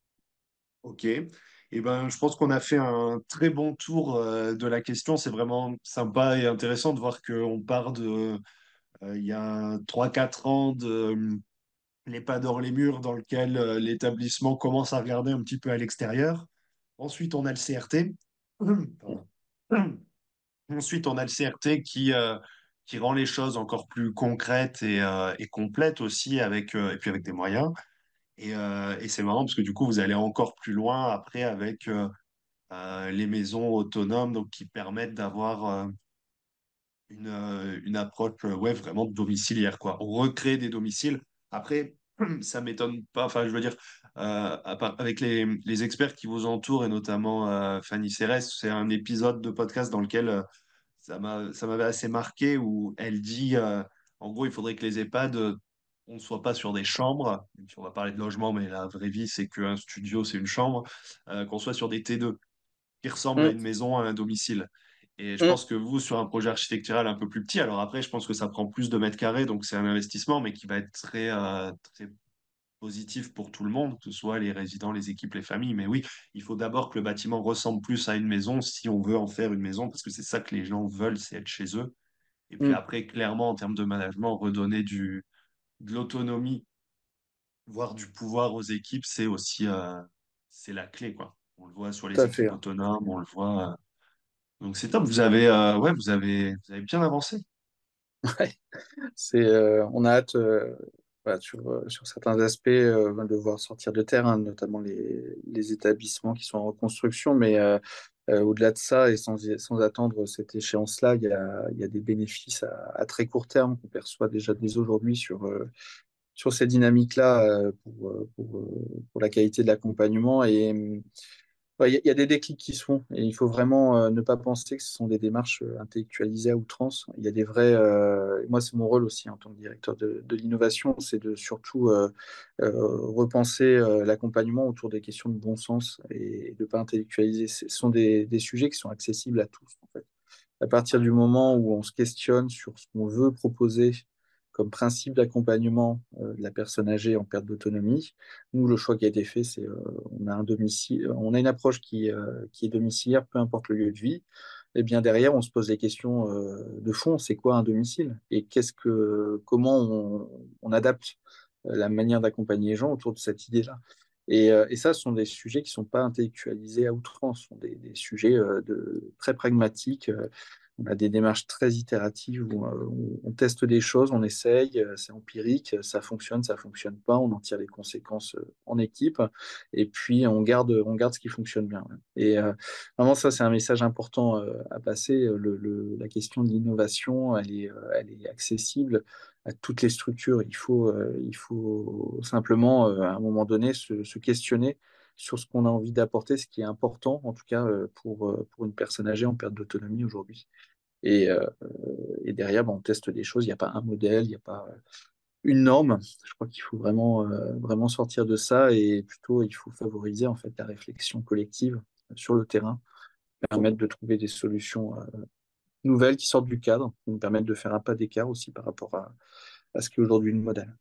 Ok. Eh ben, je pense qu'on a fait un très bon tour euh, de la question. C'est vraiment sympa et intéressant de voir qu'on part de, euh, il y a trois quatre ans, de euh, les pas d'or les murs dans lequel euh, l'établissement commence à regarder un petit peu à l'extérieur. Ensuite, on a le C R T. Pardon. Ensuite, on a le C R T qui, euh, qui rend les choses encore plus concrètes et, euh, et complètes aussi avec, euh, et puis avec des moyens. Et, euh, et c'est marrant parce que du coup, vous allez encore plus loin après avec euh, euh, les maisons autonomes donc, qui permettent d'avoir euh, une, euh, une approche euh, ouais, vraiment domiciliaire, quoi. On recrée des domiciles. Après, ça m'étonne pas, enfin, je veux dire, euh, à part- avec les, les experts qui vous entourent et notamment euh, Fanny Cérès, c'est un épisode de podcast dans lequel euh, ça m'a, ça m'avait assez marqué où elle dit, euh, en gros, il faudrait que les EHPAD, euh, on ne soit pas sur des chambres, même si on va parler de logement, mais la vraie vie, c'est qu'un studio, c'est une chambre, euh, qu'on soit sur des T deux qui ressemblent à Mm. une maison, à un domicile. Et je Mm. pense que vous, sur un projet architectural un peu plus petit, alors après, je pense que ça prend plus de mètres carrés, donc c'est un investissement, mais qui va être très, euh, très positif pour tout le monde, que ce soit les résidents, les équipes, les familles. Mais oui, il faut d'abord que le bâtiment ressemble plus à une maison si on veut en faire une maison, parce que c'est ça que les gens veulent, c'est être chez eux. Et puis Mm. après, clairement, en termes de management, redonner du, de l'autonomie, voire du pouvoir aux équipes, c'est aussi euh, c'est la clé, quoi. On le voit sur Tout les à fait. équipes autonomes, on le voit. euh. Donc c'est top, vous avez, euh, ouais, vous avez, vous avez bien avancé. Ouais. C'est, euh, on a hâte euh, voilà, sur, euh, sur certains aspects euh, de voir sortir de terre, hein, notamment les, les établissements qui sont en reconstruction. Mais euh, euh, au-delà de ça, et sans, sans attendre cette échéance-là, il y a, il y a des bénéfices à, à très court terme qu'on perçoit déjà dès aujourd'hui sur, euh, sur ces dynamiques-là euh, pour, euh, pour, euh, pour la qualité de l'accompagnement. Et ouais, il y, a il y a des déclics qui se font et il faut vraiment euh, ne pas penser que ce sont des démarches euh, intellectualisées à outrance. Il y a des vrais. Euh, moi, c'est mon rôle aussi en tant que directeur de, de l'innovation, c'est de surtout euh, euh, repenser euh, l'accompagnement autour des questions de bon sens et de ne pas intellectualiser. Ce sont des, des sujets qui sont accessibles à tous, en fait. À partir du moment où on se questionne sur ce qu'on veut proposer comme principe d'accompagnement euh, de la personne âgée en perte d'autonomie, nous, le choix qui a été fait, c'est euh, on a un domicile, on a une approche qui, euh, qui est domiciliaire, peu importe le lieu de vie. Et bien derrière, on se pose les questions euh, de fond, c'est quoi un domicile? Et qu'est-ce que, comment on, on adapte euh, la manière d'accompagner les gens autour de cette idée-là? Et, euh, et ça, ce sont des sujets qui ne sont pas intellectualisés à outrance, ce sont des, des sujets euh, de, très pragmatiques. euh, on a des démarches très itératives où, euh, où on teste des choses, on essaye, euh, c'est empirique, ça fonctionne, ça fonctionne pas, on en tire les conséquences euh, en équipe, et puis on garde, on garde ce qui fonctionne bien. Ouais. Et euh, vraiment, ça, c'est un message important euh, à passer. Le, le- la question de l'innovation, elle est, euh, elle est accessible à toutes les structures. Il faut, euh, il faut simplement, euh, à un moment donné, se, se questionner sur ce qu'on a envie d'apporter, ce qui est important, en tout cas, euh, pour, euh, pour une personne âgée en perte d'autonomie aujourd'hui. Et, euh, et derrière, ben, on teste des choses. Il n'y a pas un modèle, il n'y a pas euh, une norme. Je crois qu'il faut vraiment, euh, vraiment sortir de ça et plutôt il faut favoriser en fait la réflexion collective sur le terrain, permettre de trouver des solutions euh, nouvelles qui sortent du cadre, qui nous permettent de faire un pas d'écart aussi par rapport à, à ce qui est aujourd'hui le modèle.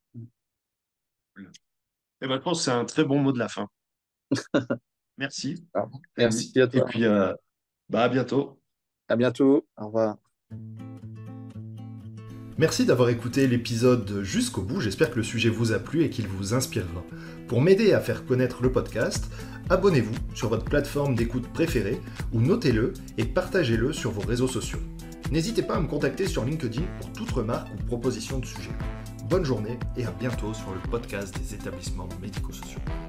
Et ben, je pense que c'est un très bon mot de la fin. Merci, Alors, merci Rémi. à Et toi. puis, euh, bah, à bientôt. À bientôt. Au revoir. Merci d'avoir écouté l'épisode jusqu'au bout, j'espère que le sujet vous a plu et qu'il vous inspirera. Pour m'aider à faire connaître le podcast, abonnez-vous sur votre plateforme d'écoute préférée ou notez-le et partagez-le sur vos réseaux sociaux. N'hésitez pas à me contacter sur LinkedIn pour toute remarque ou proposition de sujet. Bonne journée et à bientôt sur le podcast des établissements médico-sociaux.